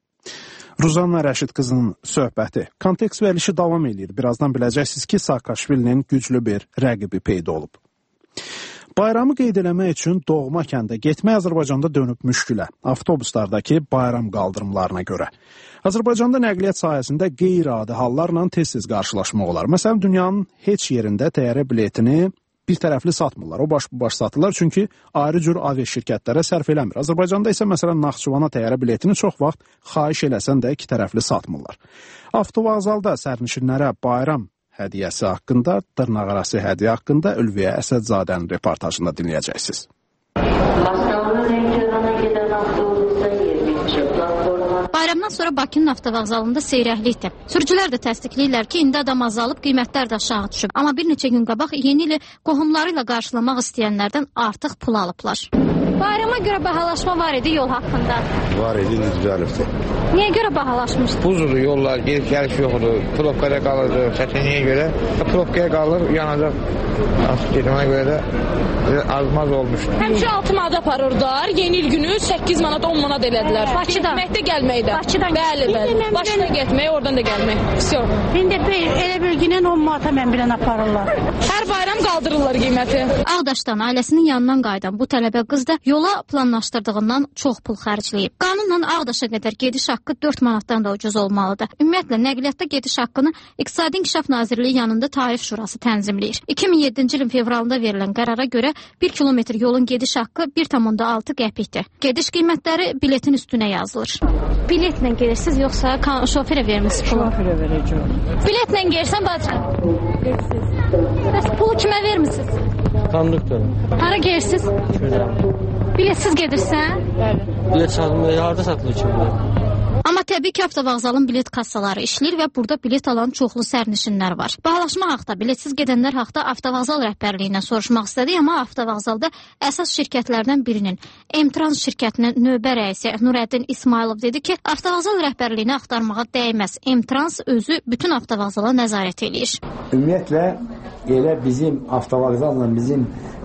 Ruzanna Rəşid qızının söhbəti. Kontekst verilişi davam edir. Birazdan biləcəksiniz ki, Saakashvilinin güclü bir rəqibi peyda olub. Bayramı qeyd eləmək üçün doğma kəndə getmək Azərbaycanda dönüb müşkülə, avtobuslardakı bayram qaldırımlarına görə. Azərbaycanda nəqliyyat sahəsində qeyri-adi hallarla tez-tez qarşılaşmaq olar. Məsələn, dünyanın heç yerində təyyarə biletini bir tərəfli satmırlar. O baş satırlar, çünki ayrı cür aviaşirkətlərə sərf eləmir. Azərbaycanda isə məsələn Naxçıvana təyyarə biletini çox vaxt xahiş eləsən də iki tərəfli satmırlar. Avtovağzalda sərnişinlərə bayram hədiyyəsi haqqında, dırnaqarası hədiyyə haqqında Ülviyə Əsədzadənin reportajında dinləyəcəksiniz. Bayramdan sonra Bakının avtovağzalında seyrəklikdir. Sürücülər də təsdiqləyirlər ki, indi adam azalıb, qiymətlər də aşağı düşüb. Amma bir neçə gün qabaq yeni ili qohumları ilə qarşılamaq istəyənlərdən artıq pul alıblar. Bayrama görə bahalaşma var idi yol haqqında. Var idi, indi düzəlibdir. Niyə görə bahalaşmışdı? Buzdur yollar, gelib gəliş yoxdur, probkada qalırdı, çətinliyə görə. Probkaya qalır, yanacaq getməyə görə də azmaz olmuşdur. Həmişə 6 manat aparırlar, yeni il günü 8 manat, 10 manat elədilər. Bakıdan? Getməkdə, gəlməkdə. Bakıdan? Bəli. Başına getmək, oradan da gəlmək. Всё. İndi elə bir günən 10 manata mən bilən aparırlar. Hər bayram qaldırırlar qiyməti. Ağdaşdan ailəsinin yanından qayıdan bu tələbə qız da yola planlaşdırdığından çox pul xərcləyib. Qanunla Ağdaşa qədər gediş haqqı 4 manatdan da ucuz olmalıdır. Ümumiyyətlə, nəqliyyatda gediş haqqını İqtisadi İnkişaf Nazirliyi yanında Tarif Şurası tənzimləyir. 2007-ci ilin fevralında verilən qərara görə 1 kilometr yolun gediş haqqı 1,6 qəpikdir. Gediş qiymətləri biletin üstünə yazılır. Biletlə gelirsiniz, yoxsa şoferə vermişsiniz pulu? Şoferə verəcəm. Biletlə gelirsən, bacım? Bəs pulu kimə vermişsiniz? Konduktor. Hara gelirsiniz? Şuradan. Biletsiz gedirsən? Bəli. Bilet satılmıyor, harda satılır ki bilet? Amma təbii ki, avtovağzalın bilet kassaları işləyir və burada bilet alan çoxlu sərnişinlər var. Bahalaşma haqda, biletsiz gedənlər haqda avtovağzal rəhbərliyindən soruşmaq istədik, amma avtovağzalda əsas şirkətlərdən birinin, M-Trans şirkətinin növbə rəisi Nurəddin İsmailov dedi ki, avtovağzal rəhbərliyini axtarmağa dəyməz. M-Trans özü bütün avtovağzala nəzarət eləyir. Ümumiyyətlə, elə bizim avtovağzalla bizim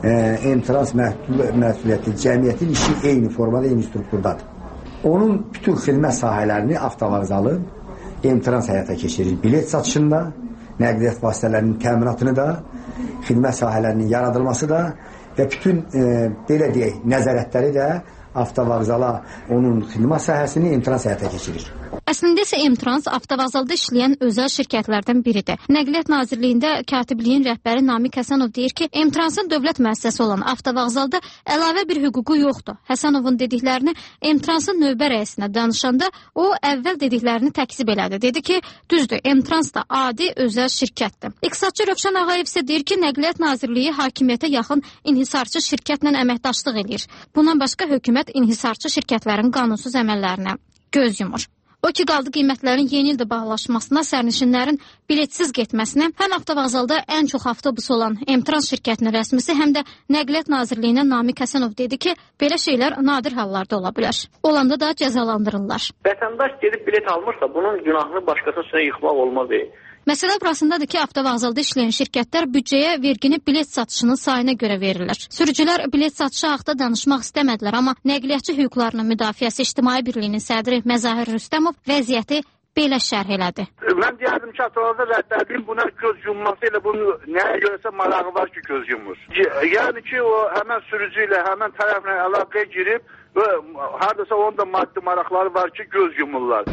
M-Trans məsuliyyəti, cəmiyyətin işi eyni formada, eyni strukturdadır. Onun bütün xidmət sahələrini avtovağzalı M-Trans həyata keçirir. Bilet satışında, nəqliyyat vasitələrinin təminatını da, xidmət sahələrinin yaradılması da və bütün belə deyək, nəzarətləri də avtovağzala onun xidmət sahəsini M-Trans həyata keçirir. Əslində isə M-Trans avtovağzalda işləyən özəl şirkətlərdən biridir. Nəqliyyat Nazirliyində katibliyin rəhbəri Namiq Həsənov deyir ki, M-Transın dövlət müəssisəsi olan avtovağzalda əlavə bir hüququ yoxdur. Həsənovun dediklərini M-Transın növbə rəisinə danışanda o əvvəl dediklərini təkzib elədi. Dedi ki, düzdür, M-Trans da adi özəl şirkətdir. İqtisadçı Rövşən Ağayev isə deyir ki, Nəqliyyat Nazirliyi hakimiyyətə yaxın inhisarçı şirkətlə əməkdaşlıq edir. Bundan başqa hökumət inhisarçı şirkətlərin qanunsuz əməllərinə göz yumur. O ki, qaldı qiymətlərin yeni ildə bağlaşmasına, sərnişinlərin biletsiz getməsinə, həm avtovağzalda ən çox avtobus olan M-Trans şirkətinin rəsmisi, həm də Nəqliyyat Nazirliyinə Namiq Həsənov dedi ki, belə şeylər nadir hallarda ola bilər. Olanda da cəzalandırırlar. Vətəndaş gedib bilet almırsa, bunun günahını başqasının üstünə yıxmaq olmaz. Məsələ burasındadır ki, avtovağzalda işləyən şirkətlər büdcəyə vergini bilet satışının sayına görə verirlər. Sürücülər bilet satışı haqda danışmaq istəmədilər, amma Nəqliyyatçı Hüquqlarının Müdafiəsi İctimai Birliyinin sədri Məzahir Rüstəmov vəziyyəti belə şərh elədi. Mən deyərdim ki, avtovağzal rəhbərliyin buna göz yumması ilə bunu nəyə görəsə marağı var ki, göz yumur. Yəni ki, o həmən sürücü ilə, həmən tərəflə əlaqəyə girib və hardasa onun da maddi maraqları var ki, göz yumurlar.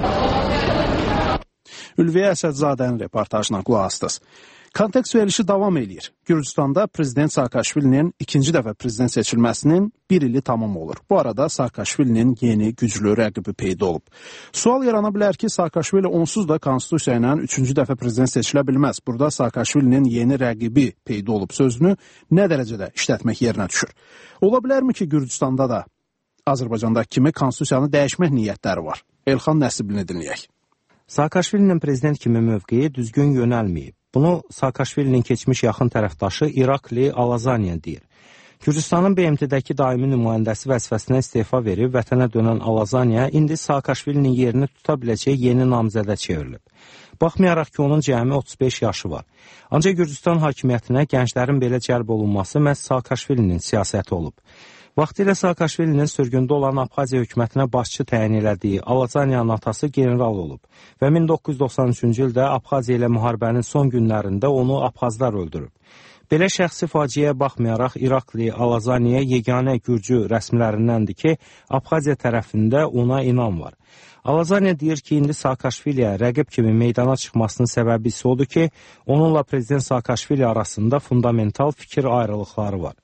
Ülviyə Əsədzadənin reportajına qulaq asdınız. Kontekst verilişi davam edir. Gürcüstanda prezident Saakashvilinin ikinci dəfə prezident seçilməsinin bir ili tamam olur. Bu arada Saakashvilinin yeni güclü rəqibi peyda olub. Sual yarana bilər ki, Saakashvili onsuz da konstitusiya ilə üçüncü dəfə prezident seçilə bilməz. Burada Saakashvilinin yeni rəqibi peyda olub sözünü nə dərəcədə işlətmək yerinə düşür? Ola bilərmi ki, Gürcüstanda da Azərbaycanda kimi konstitusiyanı dəyişmək niyyətləri var? Elxan Nəsiblini dinləyək. Saakashvilinin prezident kimi mövqeyi düzgün yönəlməyib. Bunu Saakashvilinin keçmiş yaxın tərəfdaşı İrakli Alazaniya deyir. Gürcüstanın BMT-dəki daimi nümayəndəsi vəzifəsindən istefa verib vətənə dönən Alazaniya indi Saakashvilinin yerini tuta biləcək yeni namizədə çevrilib. Baxmayaraq ki, onun cəmi 35 yaşı var. Ancaq Gürcüstan hakimiyyətinə gənclərin belə cəlb olunması məhz Saakashvilinin siyasəti olub. Vaxtilə Saakashvilinin sürgündə olan Abxaziya hökumətinə başçı təyin elədiyi Alazaniyanın atası general olub və 1993-cü ildə Abxaziya ilə müharibənin son günlərində onu Abxazlar öldürüb. Belə şəxsi faciəyə baxmayaraq İrakli Alazaniya yeganə Gürcü rəsmilərindəndir ki, Abxaziya tərəfində ona inam var. Alazaniya deyir ki, indi Saakashviliyə rəqib kimi meydana çıxmasının səbəbi isə odur ki, onunla prezident Saakashvili arasında fundamental fikir ayrılıqları var.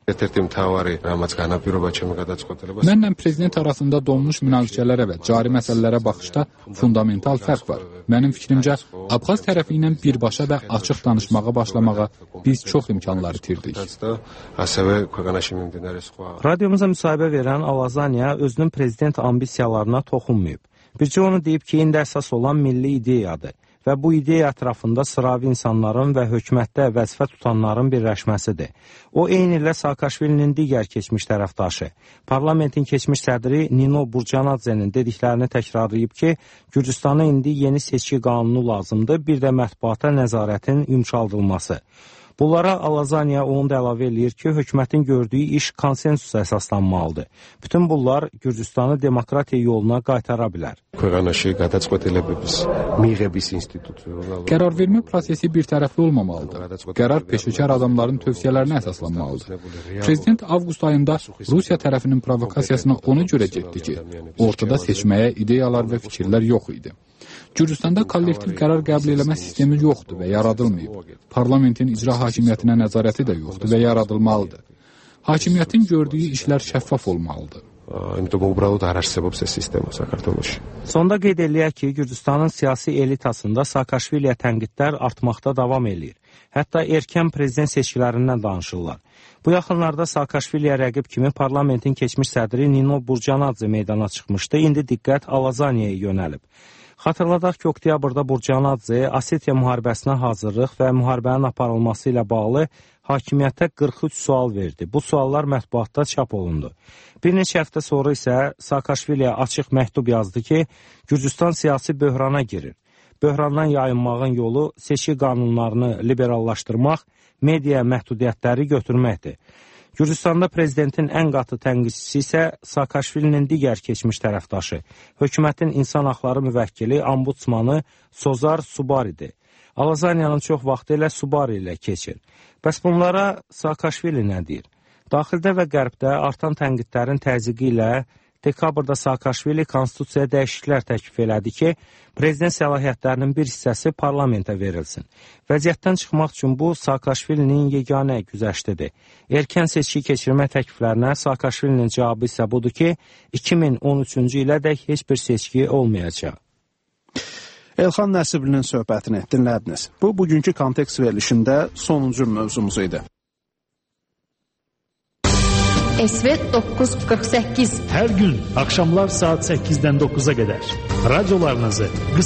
Mənlə prezident arasında donmuş münaqişələrə və cari məsələlərə baxışda fundamental fərq var. Mənim fikrimcə, Abxaz tərəfi ilə birbaşa və açıq danışmağa başlamağa biz çox imkanlar itirdik. Radiomuza müsahibə verən Alazaniya özünün prezident ambisiyalarına toxunmayıb. Bircə onu deyib ki, indi əsas olan milli ideyadır və bu ideya ətrafında sıravi insanların və hökumətdə vəzifə tutanların birləşməsidir. O, eyni ilə Saakashvilinin digər keçmiş tərəfdaşı, parlamentin keçmiş sədri Nino Burcanadzenin dediklərini təkrarlayıb ki, Gürcüstana indi yeni seçki qanunu lazımdır, bir də mətbuata nəzarətin yumşaldılması. Bunlara Alazaniya onu da əlavə eləyir ki, hökumətin gördüyü iş konsensusa əsaslanmalıdır. Bütün bunlar Gürcüstanı demokratiya yoluna qaytara bilər. Qərarvermə prosesi bir tərəfli olmamalıdır. Qərar peşəkar adamların tövsiyələrinə əsaslanmalıdır. Prezident avqust ayında Rusiya tərəfinin provokasiyasına ona görə getdi ki, ortada seçməyə ideyalar və fikirlər yox idi. Gürcüstanda kollektiv qərar qəbul eləmə sistemi yoxdur və yaradılmayıb. Parlamentin icra hakimiyyətinə nəzarəti də yoxdur və yaradılmalıdır. Hakimiyyətin gördüyü işlər şəffaf olmalıdır. Sonda qeyd eləyək ki, Gürcüstanın siyasi elitasında Saakashviliyə tənqidlər artmaqda davam eləyir. Hətta erkən prezident seçkilərindən danışırlar. Bu yaxınlarda Saakashviliyə rəqib kimi parlamentin keçmiş sədri Nino Burcanadze meydana çıxmışdı. İndi diqqət Alazaniyaya yönəlib. Xatırladaq ki, oktyabrda Burcanadze Osetiya müharibəsinə hazırlıq və müharibənin aparılması ilə bağlı hakimiyyətə 43 sual verdi. Bu suallar mətbuatda çap olundu. Bir neçə həftə sonra isə Saakashviliyə açıq məktub yazdı ki, Gürcüstan siyasi böhrana girir. Böhrandan yayınmağın yolu seçki qanunlarını liberallaşdırmaq, media məhdudiyyətləri götürməkdir. Gürcüstanda prezidentin ən qatı tənqidçisi isə Saakashvilinin digər keçmiş tərəfdaşı, hökumətin insan haqları müvəkkili, ombudsmanı Sozar Subaridir. Alazaniyanın çox vaxtı ilə Subari ilə keçir. Bəs bunlara Saakashvili nə deyir? Daxildə və qərbdə artan tənqidlərin təzyiqi ilə dekabrda Saakashvili konstitusiyaya dəyişikliklər təklif elədi ki, prezident səlahiyyətlərinin bir hissəsi parlamentə verilsin. Vəziyyətdən çıxmaq üçün bu Saakashvilinin yeganə güzəştidir. Erkən seçki keçirmək təkliflərinə Saakashvilinin cavabı isə budur ki, 2013-cü ilədək heç bir seçki olmayacaq. Elxan Nəsiblinin söhbətini dinlədiniz. Bu, bugünkü kontekst verilişində sonuncu mövzumuz idi. SV 948 Hər gün axşamlar saat 8-dən 9-a qədər radiolarınızı